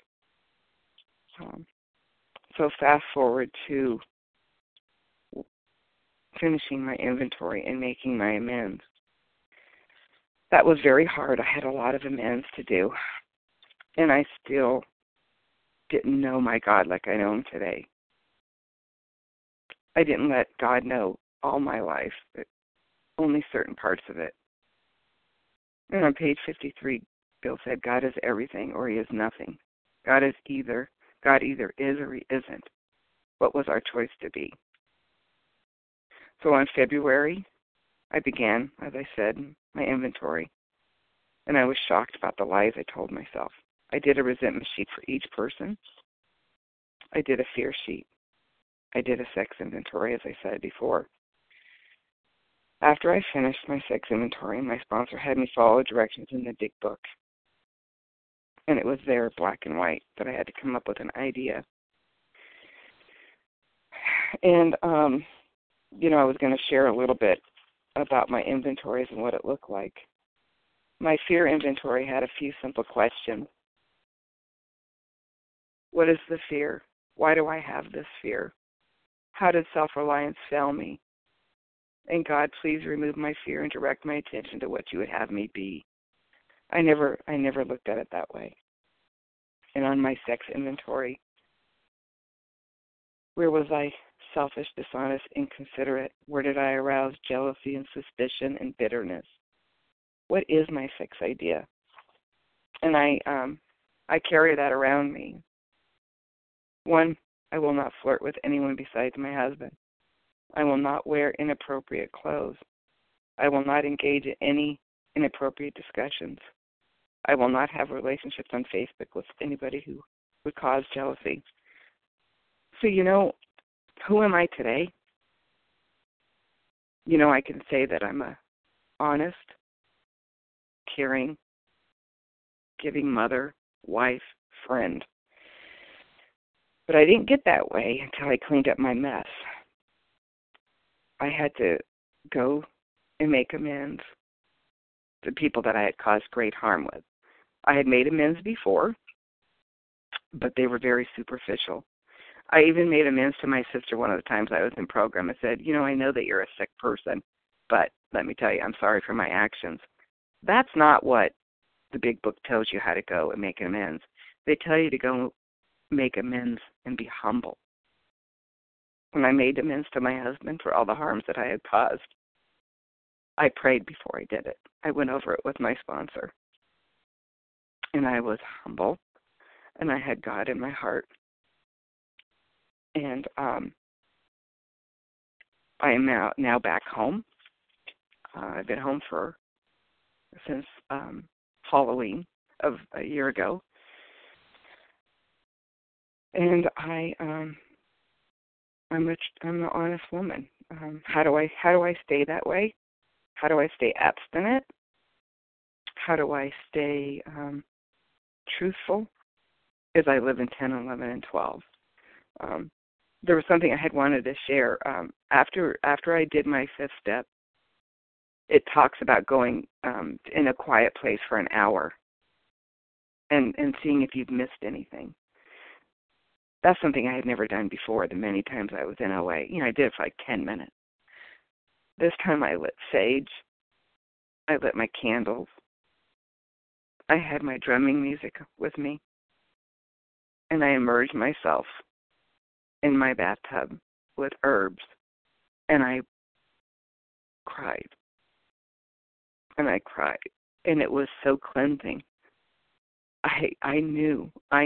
So fast forward to finishing my inventory and making my amends. That was very hard. I had a lot of amends to do, and I still didn't know my God like I know him today. I didn't let God know all my life, but only certain parts of it. And on page 53, Bill said, God is everything or he is nothing. God either is or he isn't. What was our choice to be? So on February, I began, as I said, my inventory. And I was shocked about the lies I told myself. I did a resentment sheet for each person. I did a fear sheet. I did a sex inventory, as I said before. After I finished my sex inventory, my sponsor had me follow directions in the big book. And it was there, black and white, that I had to come up with an idea. And, I was going to share a little bit about my inventories and what it looked like. My fear inventory had a few simple questions. What is the fear? Why do I have this fear? How did self-reliance fail me? And God, please remove my fear and direct my attention to what you would have me be. I never looked at it that way. And on my sex inventory, where was I selfish, dishonest, inconsiderate? Where did I arouse jealousy and suspicion and bitterness? What is my sex idea? And I carry that around me. 1, I will not flirt with anyone besides my husband. I will not wear inappropriate clothes. I will not engage in any inappropriate discussions. I will not have relationships on Facebook with anybody who would cause jealousy. So, who am I today? I can say that I'm a honest, caring, giving mother, wife, friend. But I didn't get that way until I cleaned up my mess. I had to go and make amends to people that I had caused great harm with. I had made amends before, but they were very superficial. I even made amends to my sister one of the times I was in program. I said, I know that you're a sick person, but let me tell you, I'm sorry for my actions. That's not what the big book tells you how to go and make amends. They tell you to go make amends and be humble. When I made amends to my husband for all the harms that I had caused, I prayed before I did it. I went over it with my sponsor. And I was humble, and I had God in my heart. And I am now back home. I've been home since Halloween of a year ago. And I'm an honest woman. How do I stay that way? How do I stay abstinent? How do I stay truthful? As I live in 10, 11, and 12. there was something I had wanted to share. After I did my 5th step, it talks about going in a quiet place for an hour and seeing if you've missed anything. That's something I had never done before the many times I was in OA. I did it for like 10 minutes. This time I lit sage. I lit my candles. I had my drumming music with me. And I immersed myself in my bathtub with herbs. And I cried. And I cried. And it was so cleansing. I knew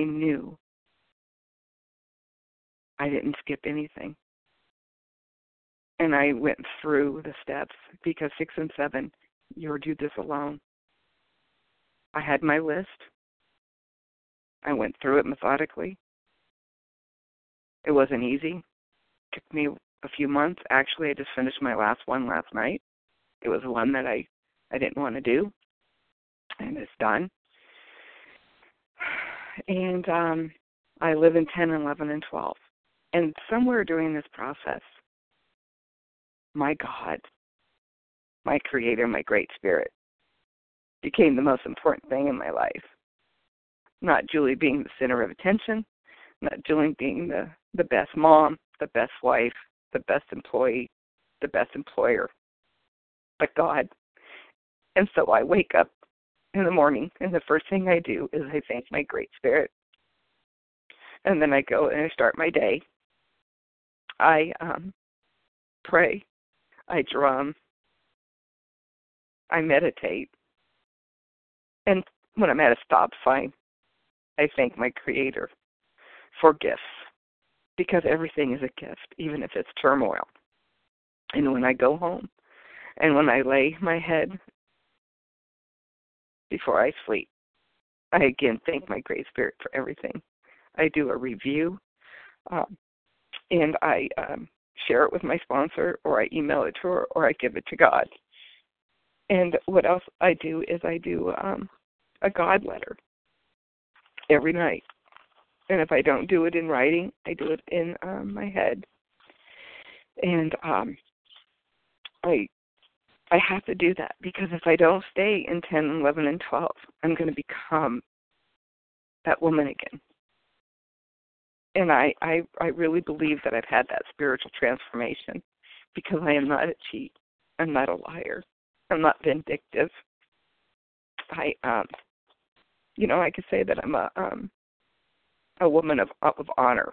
I didn't skip anything. And I went through the steps because 6 and 7, you'll do this alone. I had my list. I went through it methodically. It wasn't easy. It took me a few months. Actually, I just finished my last one last night. It was one that I didn't want to do, and it's done. And I live in 10, 11, and 12. And somewhere during this process, my God, my Creator, my Great Spirit, became the most important thing in my life. Not Julie being the center of attention, not Julie being the best mom, the best wife, the best employee, the best employer, but God. And so I wake up in the morning, and the first thing I do is I thank my Great Spirit. And then I go and I start my day. I pray. I drum. I meditate. And when I'm at a stop sign, I thank my Creator for gifts, because everything is a gift, even if it's turmoil. And when I go home, and when I lay my head before I sleep, I again thank my Great Spirit for everything. I do a review, and I share it with my sponsor, or I email it to her, or I give it to God. And what else I do is I do a God letter every night. And if I don't do it in writing, I do it in my head. And I have to do that, because if I don't stay in 10, 11, and 12, I'm going to become that woman again. And I really believe that I've had that spiritual transformation, because I am not a cheat. I'm not a liar. I'm not vindictive. I could say that I'm a woman of honor.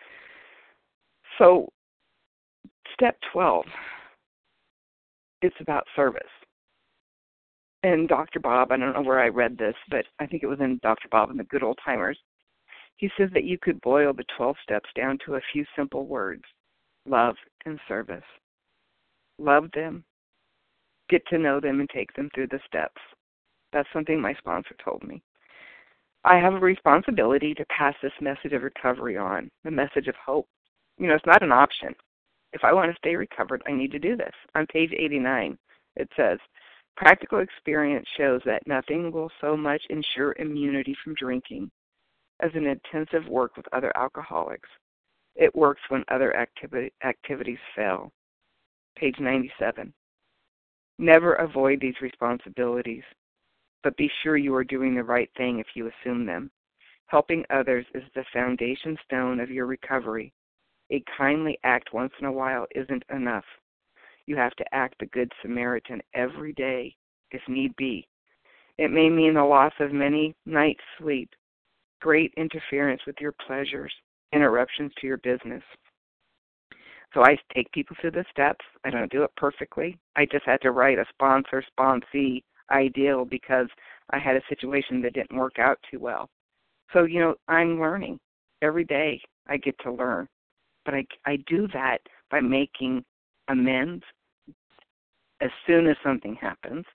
So, step 12, it's about service. And Dr. Bob, I don't know where I read this, but I think it was in Dr. Bob and the Good Old Timers. He says that you could boil the 12 steps down to a few simple words: love and service. Love them, get to know them, and take them through the steps. That's something my sponsor told me. I have a responsibility to pass this message of recovery on, the message of hope. It's not an option. If I want to stay recovered, I need to do this. On page 89, it says, practical experience shows that nothing will so much ensure immunity from drinking as an intensive work with other alcoholics. It works when other activities fail. Page 97. Never avoid these responsibilities, but be sure you are doing the right thing if you assume them. Helping others is the foundation stone of your recovery. A kindly act once in a while isn't enough. You have to act the Good Samaritan every day, if need be. It may mean the loss of many nights' sleep, great interference with your pleasures, interruptions to your business. So I take people through the steps. I don't do it perfectly. I just had to write a sponsor-sponsee ideal because I had a situation that didn't work out too well. So, I'm learning. Every day I get to learn. But I do that by making amends as soon as something happens.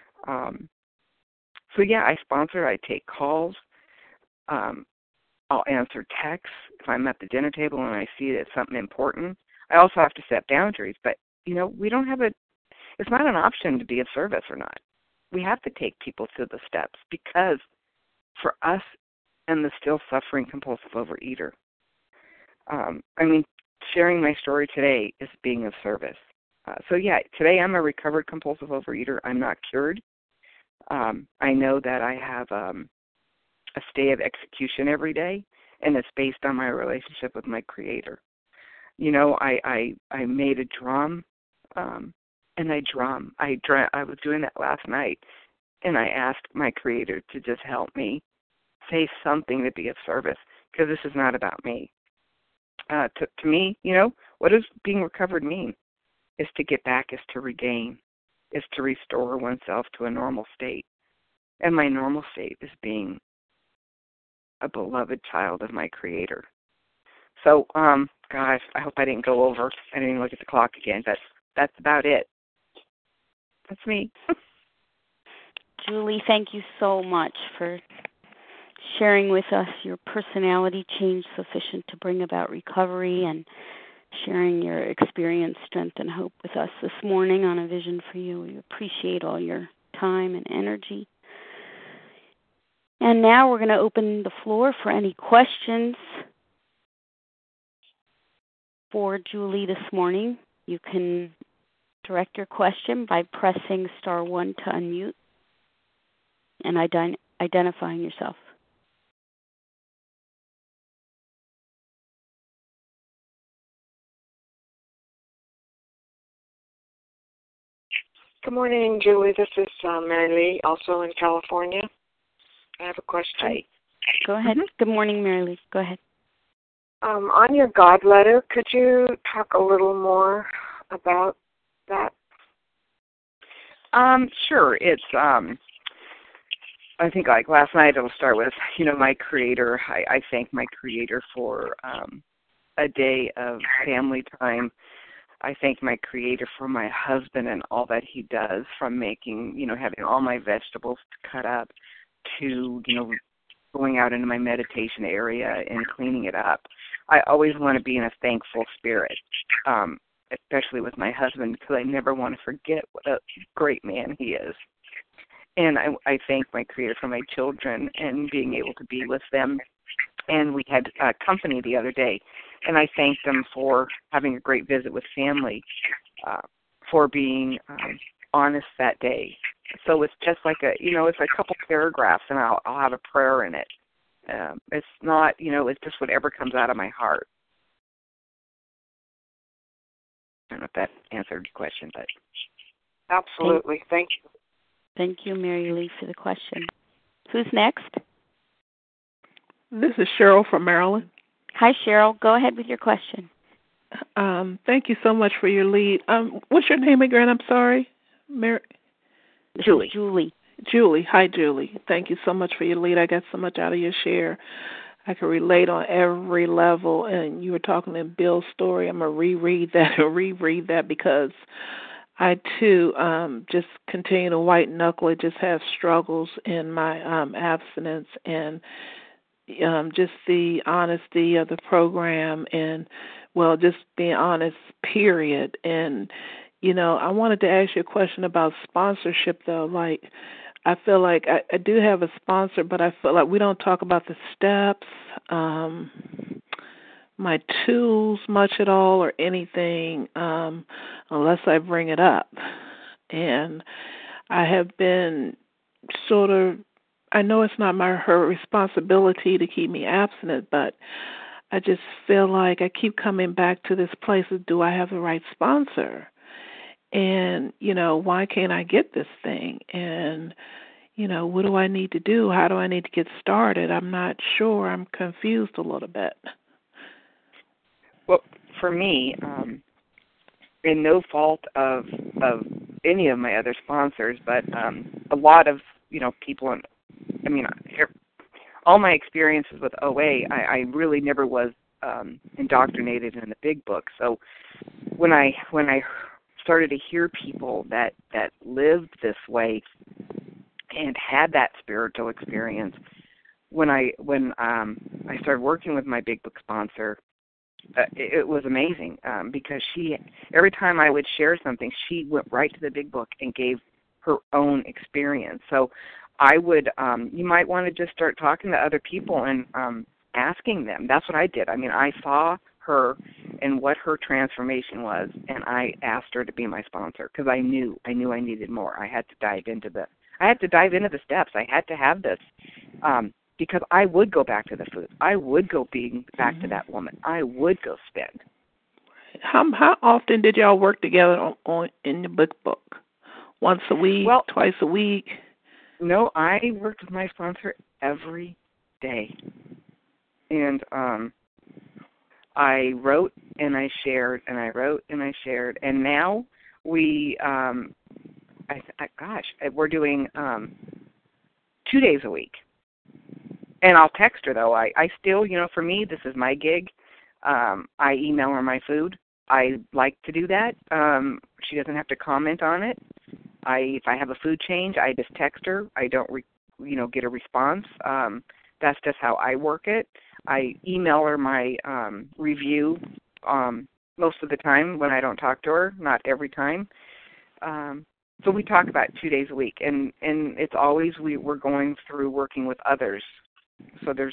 I sponsor. I take calls. I'll answer texts if I'm at the dinner table and I see that it's something important. I also have to set boundaries. But, we don't have it's not an option to be of service or not. We have to take people through the steps, because for us and the still suffering compulsive overeater, Sharing my story today is being of service. Today I'm a recovered compulsive overeater. I'm not cured. I know that I have a stay of execution every day, and it's based on my relationship with my Creator. I made a drum, and I drum. I was doing that last night, and I asked my Creator to just help me say something to be of service, because this is not about me. To me, what does being recovered mean? Is to get back, is to regain, is to restore oneself to a normal state. And my normal state is being a beloved child of my Creator. So, gosh, I hope I didn't go over. I didn't even look at the clock again, but that's about it. That's me. Julie, thank you so much for sharing with us your personality change sufficient to bring about recovery and sharing your experience, strength, and hope with us this morning on A Vision for You. We appreciate all your time and energy. And now we're going to open the floor for any questions for Julie this morning. You can direct your question by pressing *1 to unmute and identifying yourself. Good morning, Julie. This is Mary Lee, also in California. I have a question. Hi. Go ahead. Mm-hmm. Good morning, Mary Lee. Go ahead. On your God letter, could you talk a little more about that? Sure. It's I think like last night it'll start with, my Creator. I thank my Creator for a day of family time. I thank my Creator for my husband and all that he does, from making, having all my vegetables cut up to, going out into my meditation area and cleaning it up. I always want to be in a thankful spirit, especially with my husband, because I never want to forget what a great man he is. And I thank my Creator for my children and being able to be with them. And we had company the other day, and I thanked them for having a great visit with family, for being honest that day. So it's just like it's a couple paragraphs, and I'll have a prayer in it. It's not, it's just whatever comes out of my heart. I don't know if that answered your question, but absolutely. Thank you. Thank you, Mary Lee, for the question. Who's next? This is Cheryl from Maryland. Hi, Cheryl. Go ahead with your question. Thank you so much for your lead. What's your name again? I'm sorry. Julie. Julie. Hi, Julie. Thank you so much for your lead. I got so much out of your share. I can relate on every level. And you were talking in Bill's story. I'm going to reread that because I, too, just continue to white knuckle it, just have struggles in my abstinence and just the honesty of the program and, just being honest, period. And, I wanted to ask you a question about sponsorship, though. Like, I feel like I do have a sponsor, but I feel like we don't talk about the steps, my tools much at all or anything unless I bring it up. And I have been sort of, I know it's not her responsibility to keep me abstinent, but I just feel like I keep coming back to this place of, do I have the right sponsor? And, why can't I get this thing? And, what do I need to do? How do I need to get started? I'm not sure. I'm confused a little bit. Well, for me, in no fault of any of my other sponsors, but a lot of, people, all my experiences with OA, I really never was indoctrinated in the big book. So when I started to hear people that lived this way and had that spiritual experience, when I started working with my big book sponsor, it was amazing because every time I would share something, she went right to the big book and gave her own experience. So I would, you might want to just start talking to other people and asking them. That's what I did. I saw her and what her transformation was, and I asked her to be my sponsor because I knew I needed more. I had to dive into the steps. I had to have this because I would go back to the food. I would go being back to that woman. I would go spend. How often did y'all work together on in the book? Once a week, twice a week? No, I worked with my sponsor every day. And I wrote and I shared and I wrote and I shared. And now we, we're doing 2 days a week. And I'll text her, though. I still, for me, this is my gig. I email her my food. I like to do that. She doesn't have to comment on it. If I have a food change, I just text her. I don't, get a response. That's just how I work it. I email her my review most of the time when I don't talk to her, not every time. So we talk about 2 days a week, and it's always we're going through working with others. So there's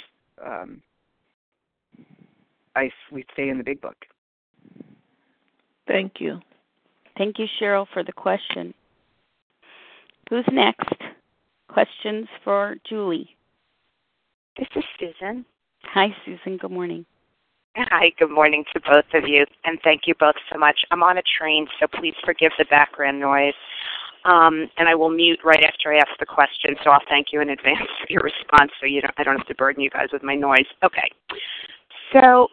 we stay in the big book. Thank you. Thank you, Cheryl, for the question. Who's next? Questions for Julie? This is Susan. Hi, Susan. Good morning. Hi, good morning to both of you, and thank you both so much. I'm on a train, so please forgive the background noise. And I will mute right after I ask the question, so I'll thank you in advance for your response so I don't have to burden you guys with my noise. Okay. So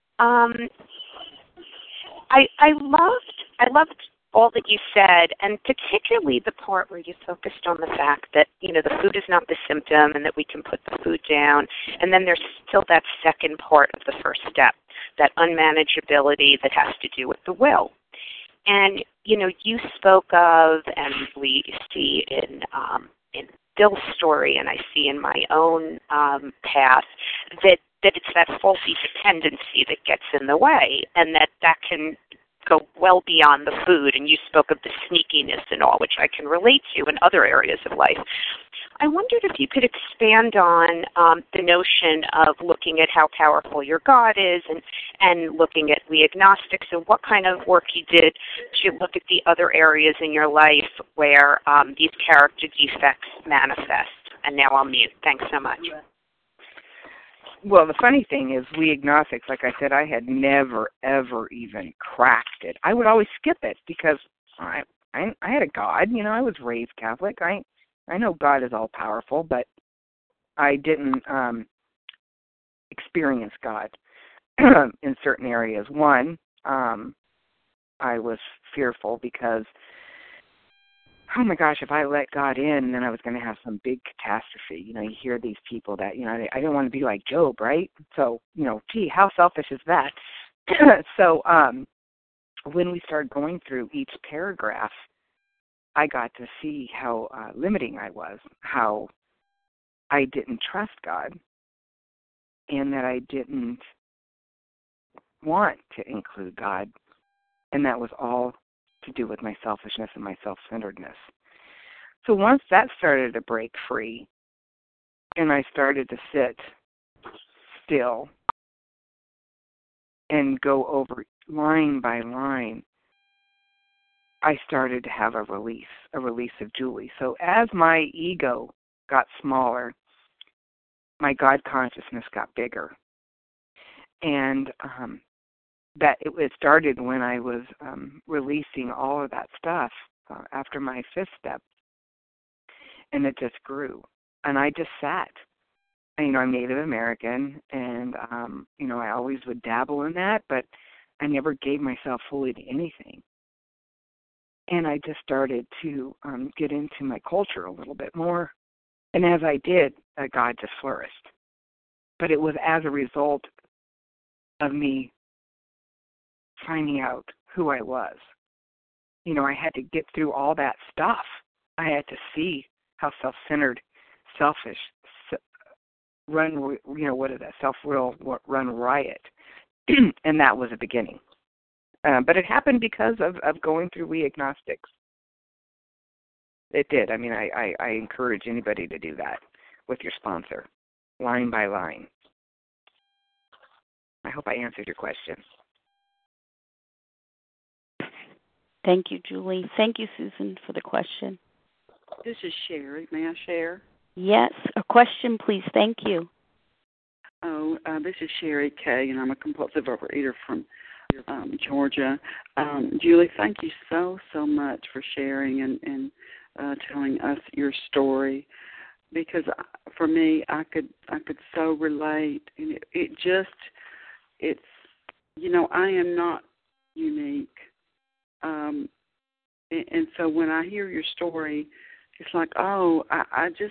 I loved all that you said, and particularly the part where you focused on the fact that, the food is not the symptom and that we can put the food down. And then there's still that second part of the first step, that unmanageability that has to do with the will. And, you spoke of, and we see in Bill's story, and I see in my own path, that it's that faulty dependency that gets in the way, and that can go well beyond the food. And you spoke of the sneakiness and all, which I can relate to in other areas of life. I wondered if you could expand on the notion of looking at how powerful your God is and looking at we agnostics and what kind of work you did to look at the other areas in your life where these character defects manifest. And now I'll mute. Thanks so much. Well, the funny thing is, we agnostics, like I said, I had never, ever even cracked it. I would always skip it because I had a God. I was raised Catholic. I know God is all-powerful, but I didn't experience God in certain areas. One, I was fearful because, oh my gosh, if I let God in, then I was going to have some big catastrophe. You hear these people that, I didn't want to be like Job, right? So, gee, how selfish is that? So when we started going through each paragraph, I got to see how limiting I was, how I didn't trust God, and that I didn't want to include God, and that was all to do with my selfishness and my self-centeredness. So once that started to break free, and I started to sit still and go over line by line, I started to have a release of Julie. So as my ego got smaller, my God consciousness got bigger. And that it started when I was releasing all of that stuff after my fifth step. And it just grew. And I just sat. And, I'm Native American, and, I always would dabble in that, but I never gave myself fully to anything. And I just started to get into my culture a little bit more. And as I did, God just flourished. But it was as a result of me finding out who I was. I had to get through all that stuff. I had to see how self-centered, selfish, self-will run riot. And that was a beginning. But it happened because of going through We Agnostics. It did. I encourage anybody to do that with your sponsor, line by line. I hope I answered your question. Thank you, Julie. Thank you, Susan, for the question. This is Sherry. May I share? Yes, a question, please. Thank you. This is Sherry Kay, and I'm a compulsive overeater from Georgia. Julie, thank you so much for sharing and telling us your story, because for me, I could so relate, and it's I am not unique, and so when I hear your story, it's like, oh, I just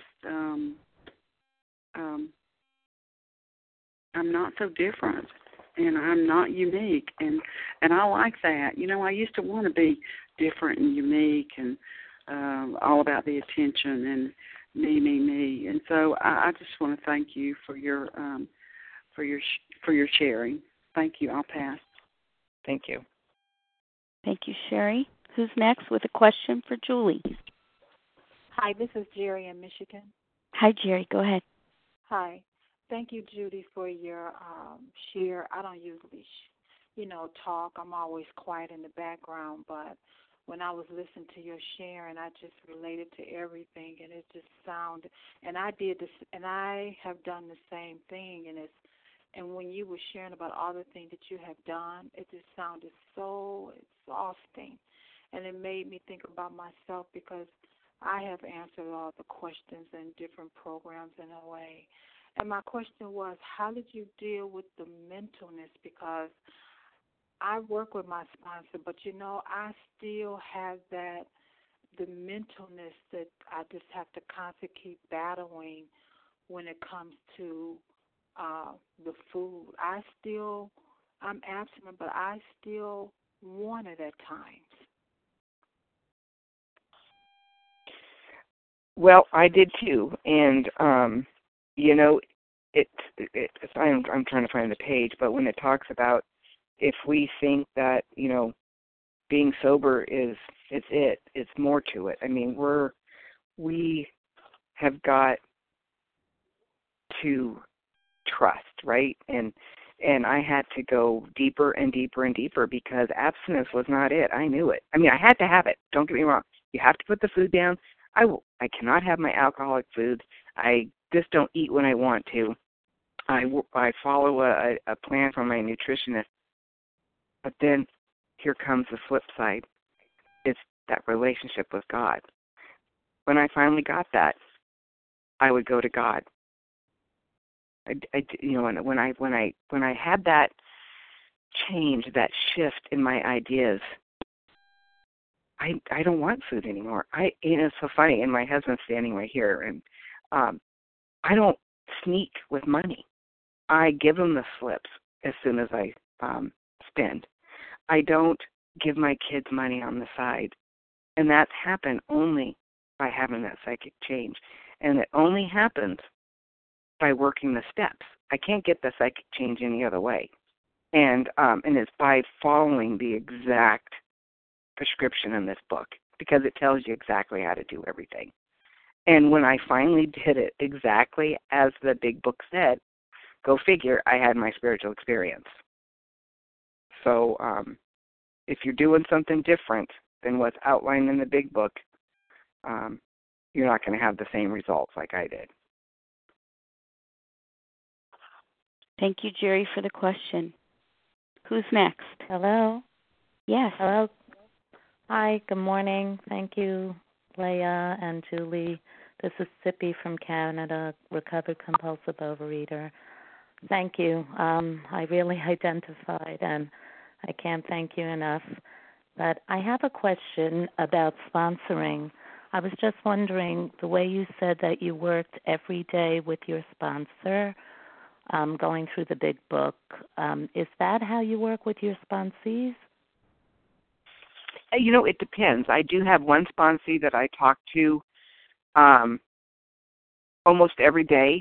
I'm not so different, and I'm not unique, and I like that. I used to want to be different and unique, and all about the attention and me, and so I just want to thank you for your sharing. Thank you. I'll pass. Thank you. Thank you, Sherry. Who's next with a question for Julie? Hi, this is Jerry in Michigan. Hi, Jerry. Go ahead. Hi. Thank you, Judy, for your share. I don't usually, talk. I'm always quiet in the background, but when I was listening to your share, and I just related to everything, and it just sounded, and I did this, and I have done the same thing, and when you were sharing about all the things that you have done, it just sounded so exhausting, and it made me think about myself, because I have answered all the questions in different programs in a way. And my question was, how did you deal with the mentalness? Because I work with my sponsor, but, I still have the mentalness that I just have to constantly keep battling when it comes to the food. I'm abstinent, but I still want it at times. Well, I did too, and I'm trying to find the page, but when it talks about if we think that being sober it's more to it. I mean, we have got to trust, right? And I had to go deeper and deeper and deeper, because abstinence was not it. I knew it. I mean, I had to have it. Don't get me wrong. You have to put the food down. I cannot have my alcoholic foods. I just don't eat when I want to. I follow a plan from my nutritionist. But then here comes the flip side. It's that relationship with God. When I finally got that, I would go to God. When I had that change, that shift in my ideas, I don't want food anymore. It's so funny, and my husband's standing right here, and I don't sneak with money. I give him the slips as soon as I spend. I don't give my kids money on the side, and that's happened only by having that psychic change, and it only happens by working the steps. I can't get the psychic change any other way, and it's by following the exact prescription in this book, because it tells you exactly how to do everything. And when I finally did it exactly as the big book said, go figure, I had my spiritual experience. So if you're doing something different than what's outlined in the big book, you're not going to have the same results like I did. Thank you, Jerry, for the question. Who's next? Hello? Yes. Hello? Hi, good morning. Thank you, Leah and Julie. This is Sippy from Canada, recovered compulsive overeater. Thank you. I really identified, and I can't thank you enough. But I have a question about sponsoring. I was just wondering, the way you said that you worked every day with your sponsor, going through the big book, is that how you work with your sponsees? It depends. I do have one sponsee that I talk to almost every day.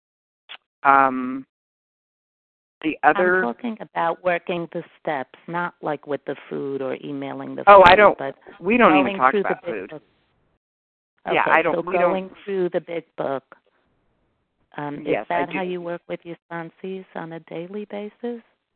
The other... I'm talking about working the steps, not like with the food or emailing the food. Oh, I don't. But we don't even talk about food. Okay, yeah, I don't. So going through the big book, yes, is that how you work with your sponsees on a daily basis?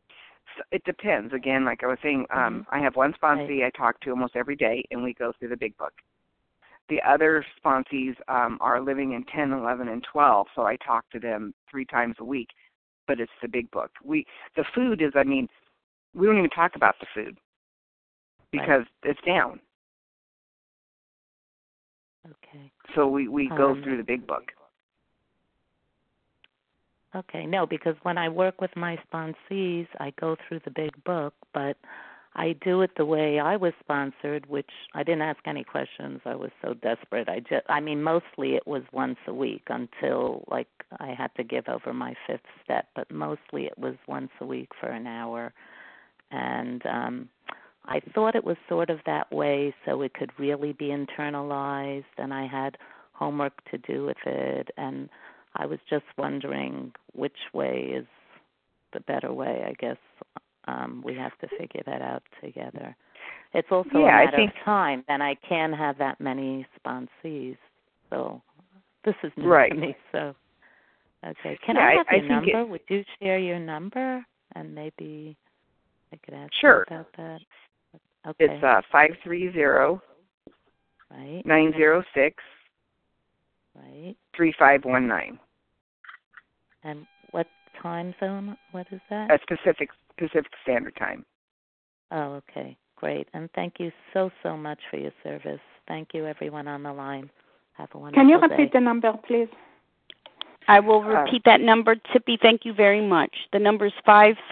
it depends. Again, like I was saying, I have one sponsee I talk to almost every day, and we go through the big book. The other sponsees are living in 10, 11, and 12, so I talk to them 3 times a week, but it's the big book. The food is, I mean, we don't even talk about the food because it's down. Okay. So we go through the big book. Okay, no, because when I work with my sponsees, I go through the big book, but I do it the way I was sponsored, which I didn't ask any questions. I was so desperate. Mostly it was once a week until, like, I had to give over my 5th step, but mostly it was once a week for an hour. And I thought it was sort of that way so it could really be internalized, and I had homework to do with it, and I was just wondering which way is the better way. I guess we have to figure that out together. It's also a matter of time, and I can't have that many sponsees. So this is new to me. So, okay. Can I have your number? Would you share your number? And maybe I could ask you about that. Okay. It's 530 906 3519. And what time zone? What is that? Pacific Standard Time. Oh, okay. Great. And thank you so much for your service. Thank you, everyone on the line. Have a wonderful day. Can you repeat the number, please? I will repeat that number. Tippy, thank you very much. The number is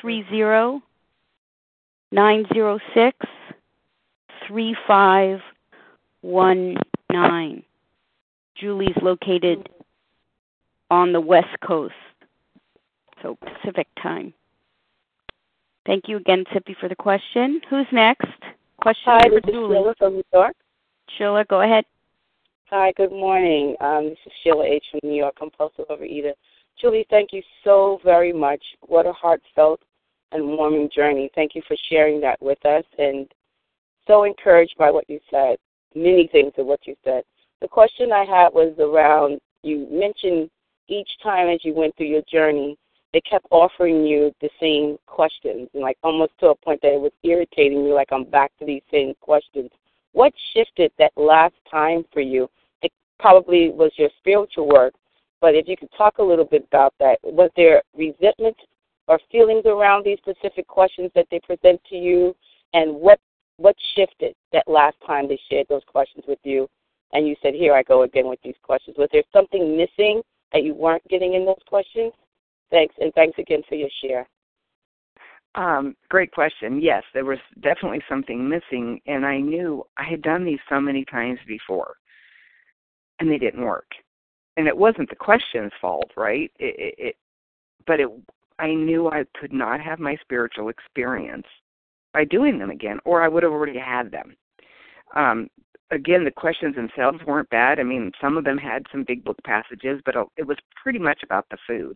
530-906-3519. Julie's located on the West Coast, so Pacific time. Thank you again, Tippy, for the question. Who's next? Question Hi, for this Julie. is Sheila from New York. Sheila, go ahead. Hi, good morning. This is Sheila H. from New York, compulsive overeater. Julie, thank you so very much. What a heartfelt and warming journey. Thank you for sharing that with us, and so encouraged by what you said, many things of what you said. The question I had was around, you mentioned each time as you went through your journey, they kept offering you the same questions, and like almost to a point that it was irritating you, like I'm back to these same questions. What shifted that last time for you? It probably was your spiritual work, but if you could talk a little bit about that. Was there resentment or feelings around these specific questions that they present to you, and what shifted that last time they shared those questions with you? And you said, here I go again with these questions. Was there something missing that you weren't getting in those questions? Thanks, and thanks again for your share. Great question. Yes, there was definitely something missing, and I knew I had done these so many times before, and they didn't work. And it wasn't the question's fault, right? I knew I could not have my spiritual experience by doing them again, or I would have already had them. Again, the questions themselves weren't bad. I mean, some of them had some big book passages, but it was pretty much about the food.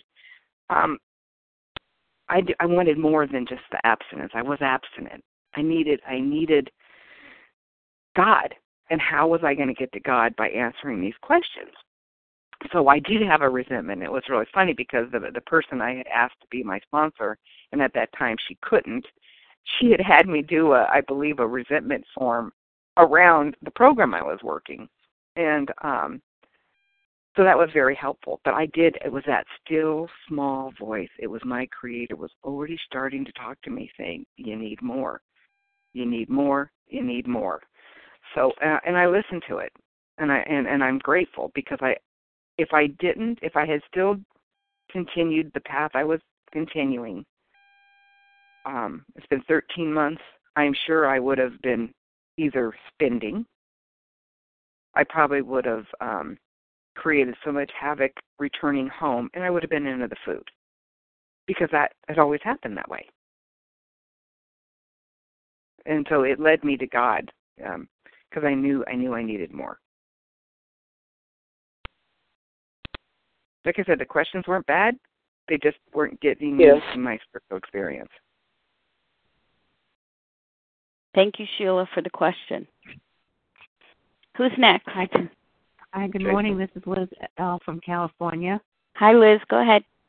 I wanted more than just the abstinence. I was abstinent. I needed God, and how was I going to get to God by answering these questions? So I did have a resentment. It was really funny because the person I had asked to be my sponsor, and at that time she couldn't, she had me do I believe a resentment form around the program I was working. And so that was very helpful. But it was that still small voice. It was my Creator was already starting to talk to me saying, you need more. You need more. You need more. So, and I listened to it. And I'm grateful because if I had still continued the path I was continuing, it's been 13 months, I'm sure I would have been either spending. I probably would have created so much havoc returning home, and I would have been into the food because that has always happened that way. And so it led me to God because I knew I needed more. Like I said, the questions weren't bad. They just weren't getting me to my spiritual experience. Thank you, Sheila, for the question. Who's next? Hi, good morning. This is Liz L. from California. Hi, Liz. Go ahead.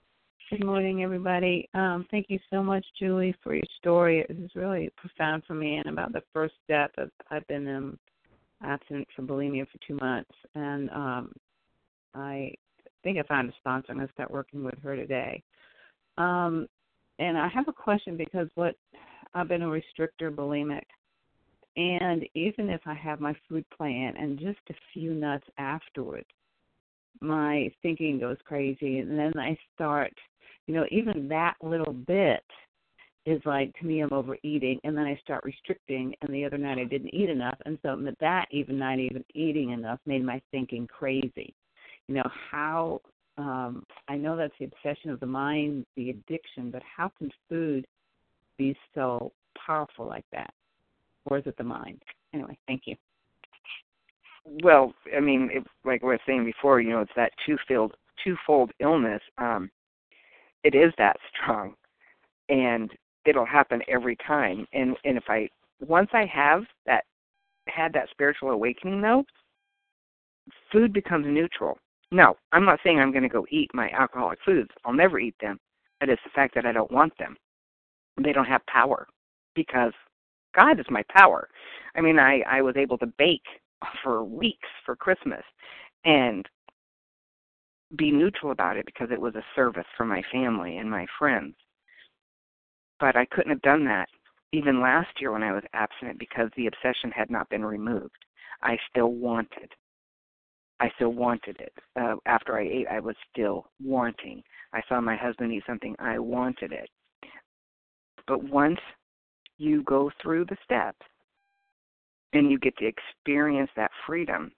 Good morning, everybody. Thank you so much, Julie, for your story. It was really profound for me. And about the first step, I've been abstinent from bulimia for 2 months, and I think I found a sponsor. I'm going to start working with her today. And I have a question because I've been a restrictor bulimic, and even if I have my food plan and just a few nuts afterwards, my thinking goes crazy, and then I start, even that little bit is like, to me, I'm overeating, and then I start restricting, and the other night I didn't eat enough, and so that even not even eating enough made my thinking crazy. How, I know that's the obsession of the mind, the addiction, but how can food be so powerful like that? Or is it the mind? Anyway, thank you. Well, I mean, like I was saying before, it's that twofold illness. It is that strong, and it'll happen every time. And if once I had that spiritual awakening, though, food becomes neutral. No, I'm not saying I'm going to go eat my alcoholic foods. I'll never eat them. But it's the fact that I don't want them. They don't have power because God is my power. I mean, I was able to bake for weeks for Christmas and be neutral about it because it was a service for my family and my friends. But I couldn't have done that even last year when I was abstinent because the obsession had not been removed. I still wanted it. After I ate, I was still wanting. I saw my husband eat something, I wanted it. But once you go through the steps and you get to experience that freedom,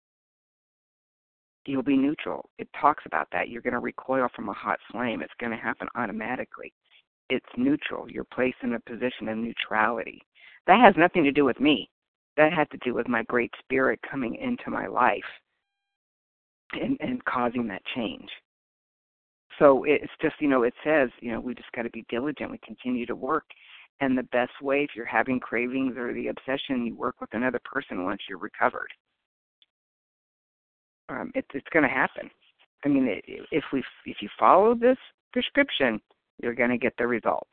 you'll be neutral. It talks about that. You're going to recoil from a hot flame. It's going to happen automatically. It's neutral. You're placed in a position of neutrality. That has nothing to do with me. That had to do with my great spirit coming into my life and causing that change. So it's just, it says, we just got to be diligent. We continue to work. And the best way, if you're having cravings or the obsession, you work with another person once you're recovered. It's going to happen. I mean, if you follow this prescription, you're going to get the results.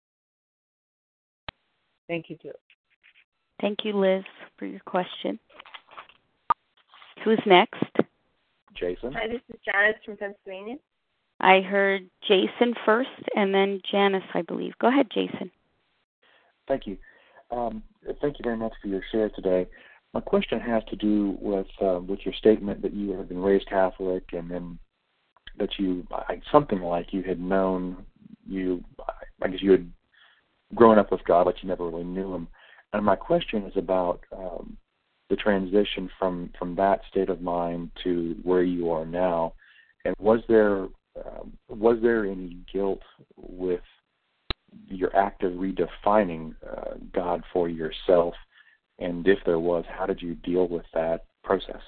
Thank you, Jill. Thank you, Liz, for your question. Who's next? Jason. Hi, this is Janice from Pennsylvania. I heard Jason first and then Janice, I believe. Go ahead, Jason. Thank you. Thank you very much for your share today. My question has to do with your statement that you have been raised Catholic and then that something like you had known, I guess you had grown up with God, but you never really knew Him. And my question is about the transition from that state of mind to where you are now. And was there any guilt with your act of redefining God for yourself? And if there was, how did you deal with that process?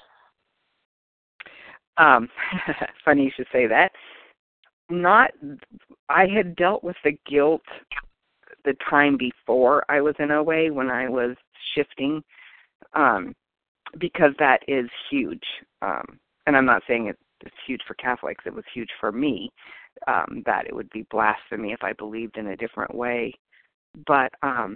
Funny you should say that. I had dealt with the guilt the time before I was in OA when I was shifting, because that is huge. And I'm not saying it's huge for Catholics. It was huge for me, that it would be blasphemy if I believed in a different way. But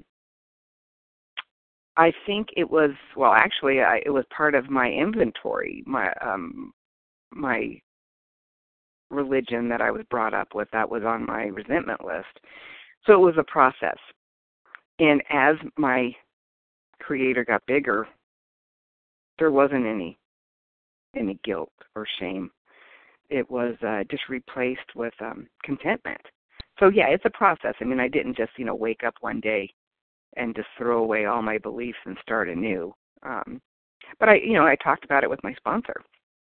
I think it was, it was part of my inventory, my religion that I was brought up with. That was on my resentment list. So it was a process. And as my Creator got bigger, there wasn't any guilt or shame. It was just replaced with contentment. So yeah, it's a process. I mean, I didn't just wake up one day and just throw away all my beliefs and start anew. But I talked about it with my sponsor.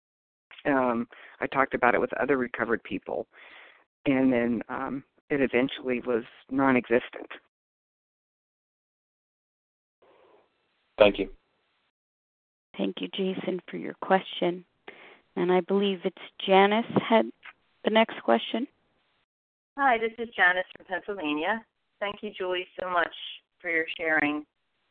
I talked about it with other recovered people, and then it eventually was non-existent. Thank you. Thank you, Jason, for your question. And I believe it's Janice had the next question. Hi, this is Janice from Pennsylvania. Thank you, Julie, so much for your sharing.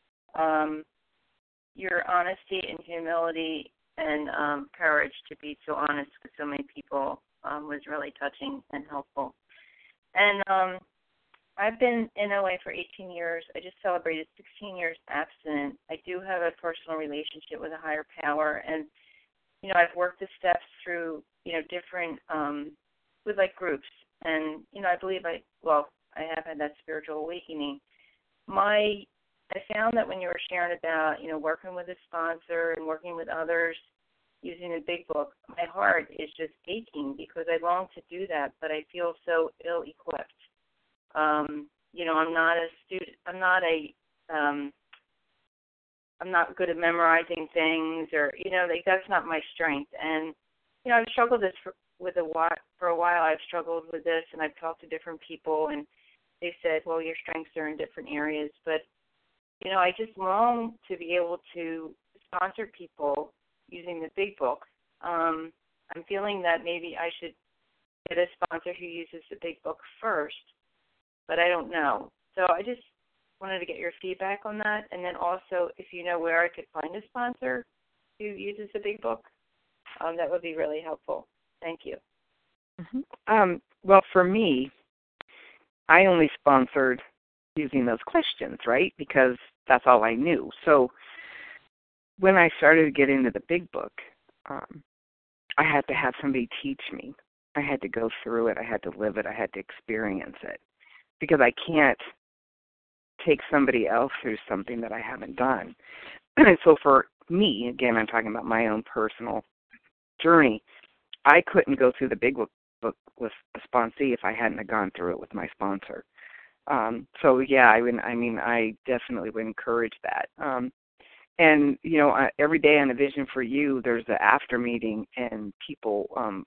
Your honesty and humility and courage to be so honest with so many people was really touching and helpful. And I've been in OA for 18 years. I just celebrated 16 years abstinent. I do have a personal relationship with a higher power, and I've worked the steps through different with like groups, and I believe I have had that spiritual awakening. I found that when you were sharing about working with a sponsor and working with others using the big book, my heart is just aching because I long to do that, but I feel so ill-equipped. I'm not a student. I'm not good at memorizing things, or that's not my strength. And I've struggled for a while. I've struggled with this, and I've talked to different people, and they said, well, your strengths are in different areas. But I just long to be able to sponsor people using the big book. I'm feeling that maybe I should get a sponsor who uses the big book first, but I don't know. So I just wanted to get your feedback on that, and then also if you know where I could find a sponsor who uses the big book, that would be really helpful. Thank you. Mm-hmm. Well, for me, I only sponsored using those questions, right? Because that's all I knew. So when I started to get into the big book, I had to have somebody teach me. I had to go through it. I had to live it. I had to experience it. Because I can't take somebody else through something that I haven't done. So for me, again, I'm talking about my own personal journey, I couldn't go through the big book with a sponsee if I hadn't gone through it with my sponsor. So yeah, I definitely would encourage that. And every day on A Vision for You, there's the after meeting, and people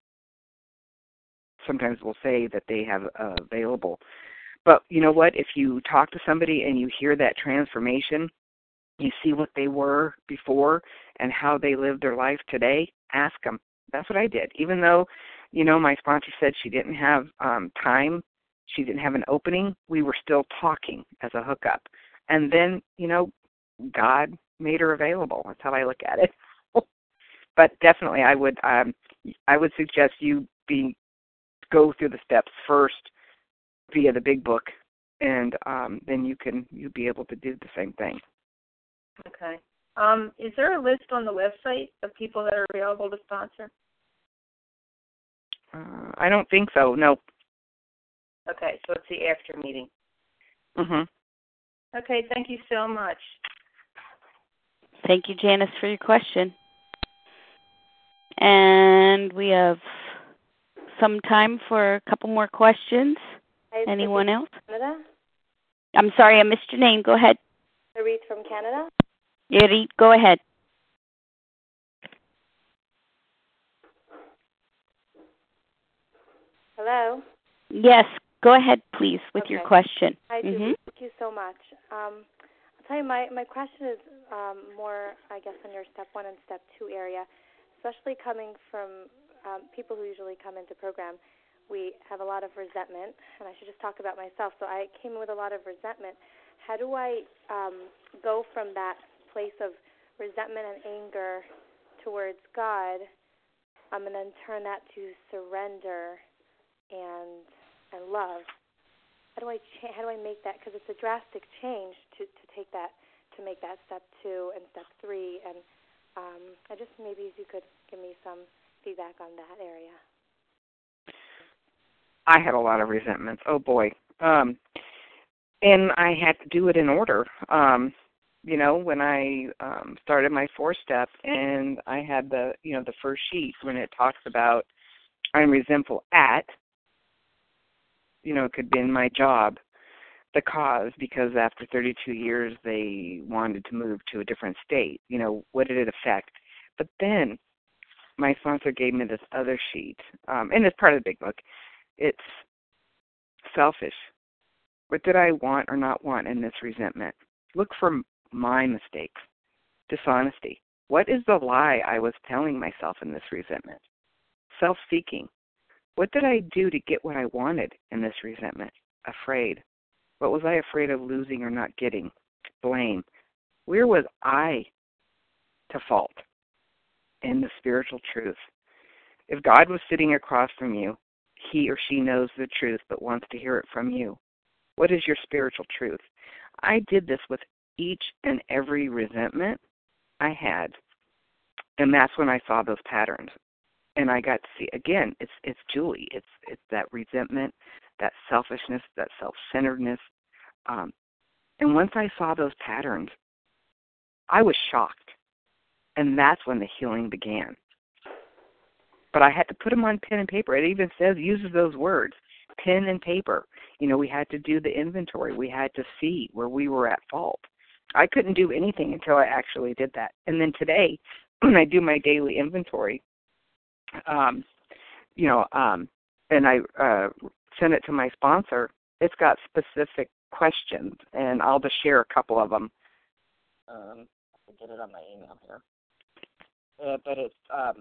sometimes will say that they have available. But you know what? If you talk to somebody and you hear that transformation, you see what they were before and how they live their life today, ask them. That's what I did. Even though, my sponsor said she didn't have time, she didn't have an opening, we were still talking as a hookup. And then, God made her available. That's how I look at it. But definitely I would suggest you go through the steps first via the big book, and then you'll be able to do the same thing. Okay. Is there a list on the website of people that are available to sponsor? I don't think so, no. Okay, so it's the after meeting. Mhm. Okay, thank you so much. Thank you, Janice, for your question. And we have some time for a couple more questions. Anyone else? Canada? I'm sorry, I missed your name. Go ahead. Irit from Canada? Irit, go ahead. Hello? Yes, go ahead, please, with your question. Hi, Julie. Thank you so much. I'll tell you, my question is more, I guess, on your step 1 and step 2 area, especially coming from people who usually come into program. We have a lot of resentment, and I should just talk about myself. So I came in with a lot of resentment. How do I go from that place of resentment and anger towards God, and then turn that to surrender and love? How do I make that? Because it's a drastic change to make that step 2 and step 3. And I just maybe if you could give me some feedback on that area. I had a lot of resentments. Oh boy. And I had to do it in order. When I started my 4-step, and I had the first sheet when it talks about I'm resentful at, it could be in my job, the cause, because after 32 years they wanted to move to a different state. What did it affect? But then my sponsor gave me this other sheet, and it's part of the big book. It's selfish. What did I want or not want in this resentment? Look for my mistakes. Dishonesty. What is the lie I was telling myself in this resentment? Self-seeking. What did I do to get what I wanted in this resentment? Afraid. What was I afraid of losing or not getting? Blame. Where was I to fault in the spiritual truth? If God was sitting across from you, he or she knows the truth but wants to hear it from you. What is your spiritual truth? I did this with each and every resentment I had, and that's when I saw those patterns. And I got to see, again, it's Julie. It's that resentment, that selfishness, that self-centeredness. And once I saw those patterns, I was shocked. And that's when the healing began. But I had to put them on pen and paper. It even uses those words, pen and paper. We had to do the inventory. We had to see where we were at fault. I couldn't do anything until I actually did that. And then today, when I do my daily inventory, and I send it to my sponsor, it's got specific questions, and I'll just share a couple of them. I'll get it on my email here. But it's,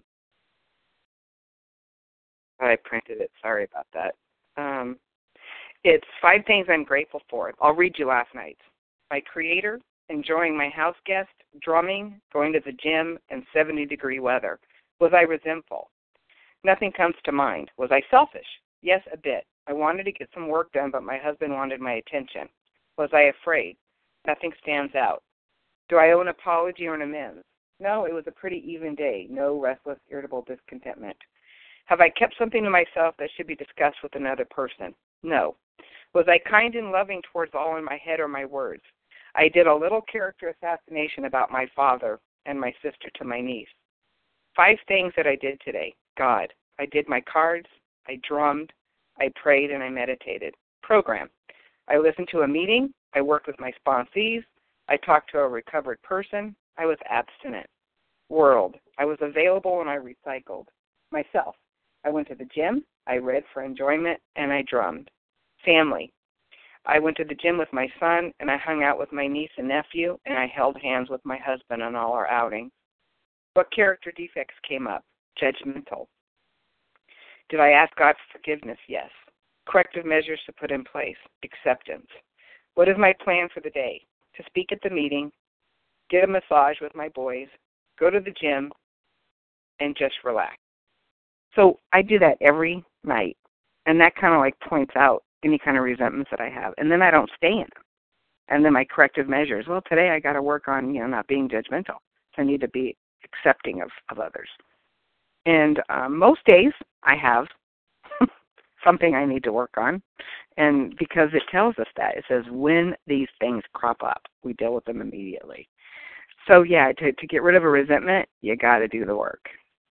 I printed it. Sorry about that. It's 5 things I'm grateful for. I'll read you last night's. My Creator, enjoying my house guest, drumming, going to the gym, and 70-degree weather. Was I resentful? Nothing comes to mind. Was I selfish? Yes, a bit. I wanted to get some work done, but my husband wanted my attention. Was I afraid? Nothing stands out. Do I owe an apology or an amends? No, it was a pretty even day. No restless, irritable discontentment. Have I kept something to myself that should be discussed with another person? No. Was I kind and loving towards all in my head or my words? I did a little character assassination about my father and my sister to my niece. 5 things that I did today. God. I did my cards. I drummed. I prayed and I meditated. Program. I listened to a meeting. I worked with my sponsees. I talked to a recovered person. I was abstinent. World. I was available and I recycled. Myself. I went to the gym. I read for enjoyment and I drummed. Family. I went to the gym with my son and I hung out with my niece and nephew and I held hands with my husband on all our outings. What character defects came up? Judgmental. Did I ask God for forgiveness? Yes. Corrective measures to put in place. Acceptance. What is my plan for the day? To speak at the meeting, get a massage with my boys, go to the gym, and just relax. So I do that every night, and that kind of like points out any kind of resentments that I have, and then I don't stay in them. And then my corrective measures, well, today I got to work on, not being judgmental. So I need to be accepting of others. And most days I have something I need to work on, and because it tells us that. It says when these things crop up, we deal with them immediately. So, yeah, to get rid of a resentment, you got to do the work.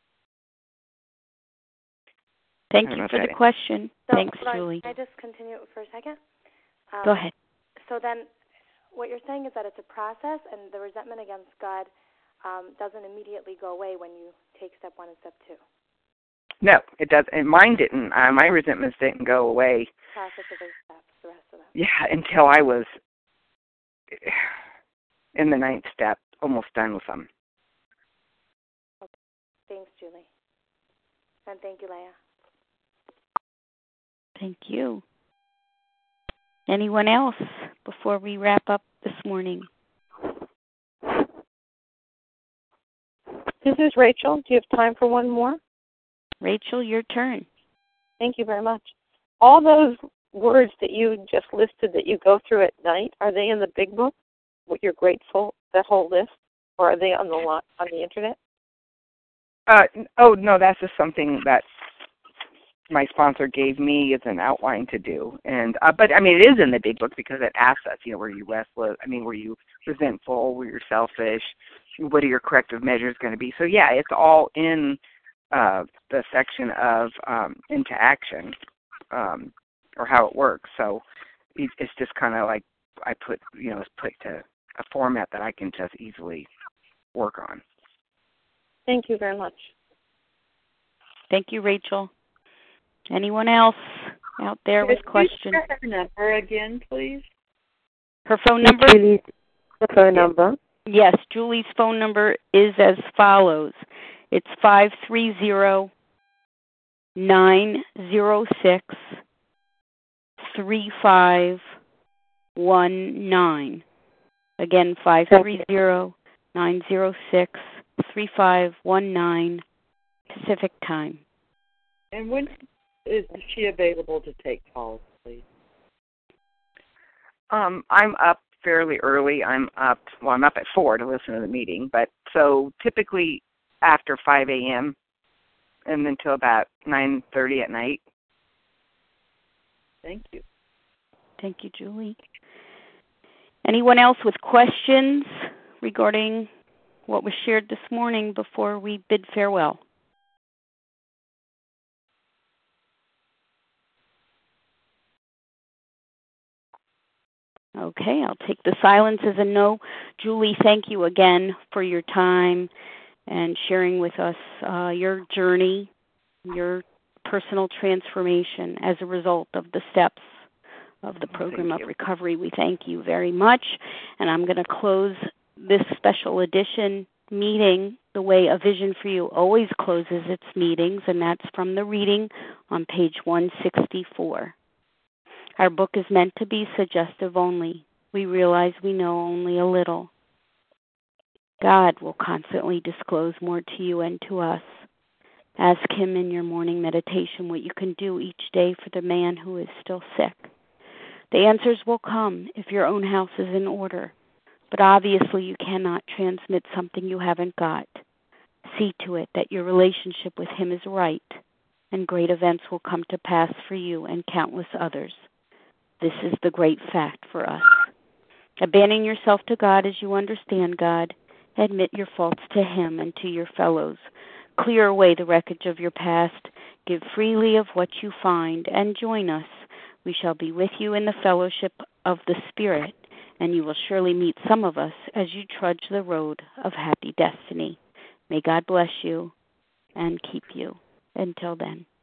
Thank you for the question. Thanks, Julie. Can I just continue for a second? Go ahead. So then what you're saying is that it's a process, and the resentment against God doesn't immediately go away when you take step 1 and step 2. No, it doesn't. And mine didn't. My resentments didn't go away. Process of those steps, the rest of them. Yeah, until I was in the 9th step, almost done with them. Okay. Thanks, Julie. And thank you, Leah. Thank you. Anyone else before we wrap up this morning? This is Rachel. Do you have time for one more? Rachel, your turn. Thank you very much. All those words that you just listed that you go through at night, are they in the big book? What you're grateful, that whole list, or are they on the internet? Oh no, that's just something that my sponsor gave me as an outline to do. And but I mean, it is in the big book because it asks us, were you restless? I mean, were you resentful? Were you selfish? What are your corrective measures going to be? So yeah, it's all in the section of into action, or how it works. So it's just kind of like I put, it's put to a format that I can just easily work on. Thank you very much. Thank you, Rachel. Anyone else out there with questions? Her number again, please. Her phone number? Julie's phone number. Yes, Julie's phone number is as follows. It's 530-906-3519. Again, 530-906-3519 Pacific time. And when is she available to take calls, please? I'm up fairly early. I'm up at 4 to listen to the meeting, but so typically after 5 a.m. and until about 9:30 at night. Thank you. Thank you, Julie. Anyone else with questions regarding what was shared this morning before we bid farewell? Okay, I'll take the silence as a no. Julie, thank you again for your time and sharing with us your journey, your personal transformation as a result of the steps of the program of recovery. We thank you very much. And I'm going to close this special edition meeting the way A Vision for You always closes its meetings, and that's from the reading on page 164. Our book is meant to be suggestive only. We realize we know only a little. God will constantly disclose more to you and to us. Ask Him in your morning meditation what you can do each day for the man who is still sick. The answers will come if your own house is in order, but obviously you cannot transmit something you haven't got. See to it that your relationship with Him is right, and great events will come to pass for you and countless others. This is the great fact for us. Abandon yourself to God as you understand God. Admit your faults to Him and to your fellows. Clear away the wreckage of your past. Give freely of what you find, and join us. We shall be with you in the fellowship of the Spirit, and you will surely meet some of us as you trudge the road of happy destiny. May God bless you and keep you. Until then.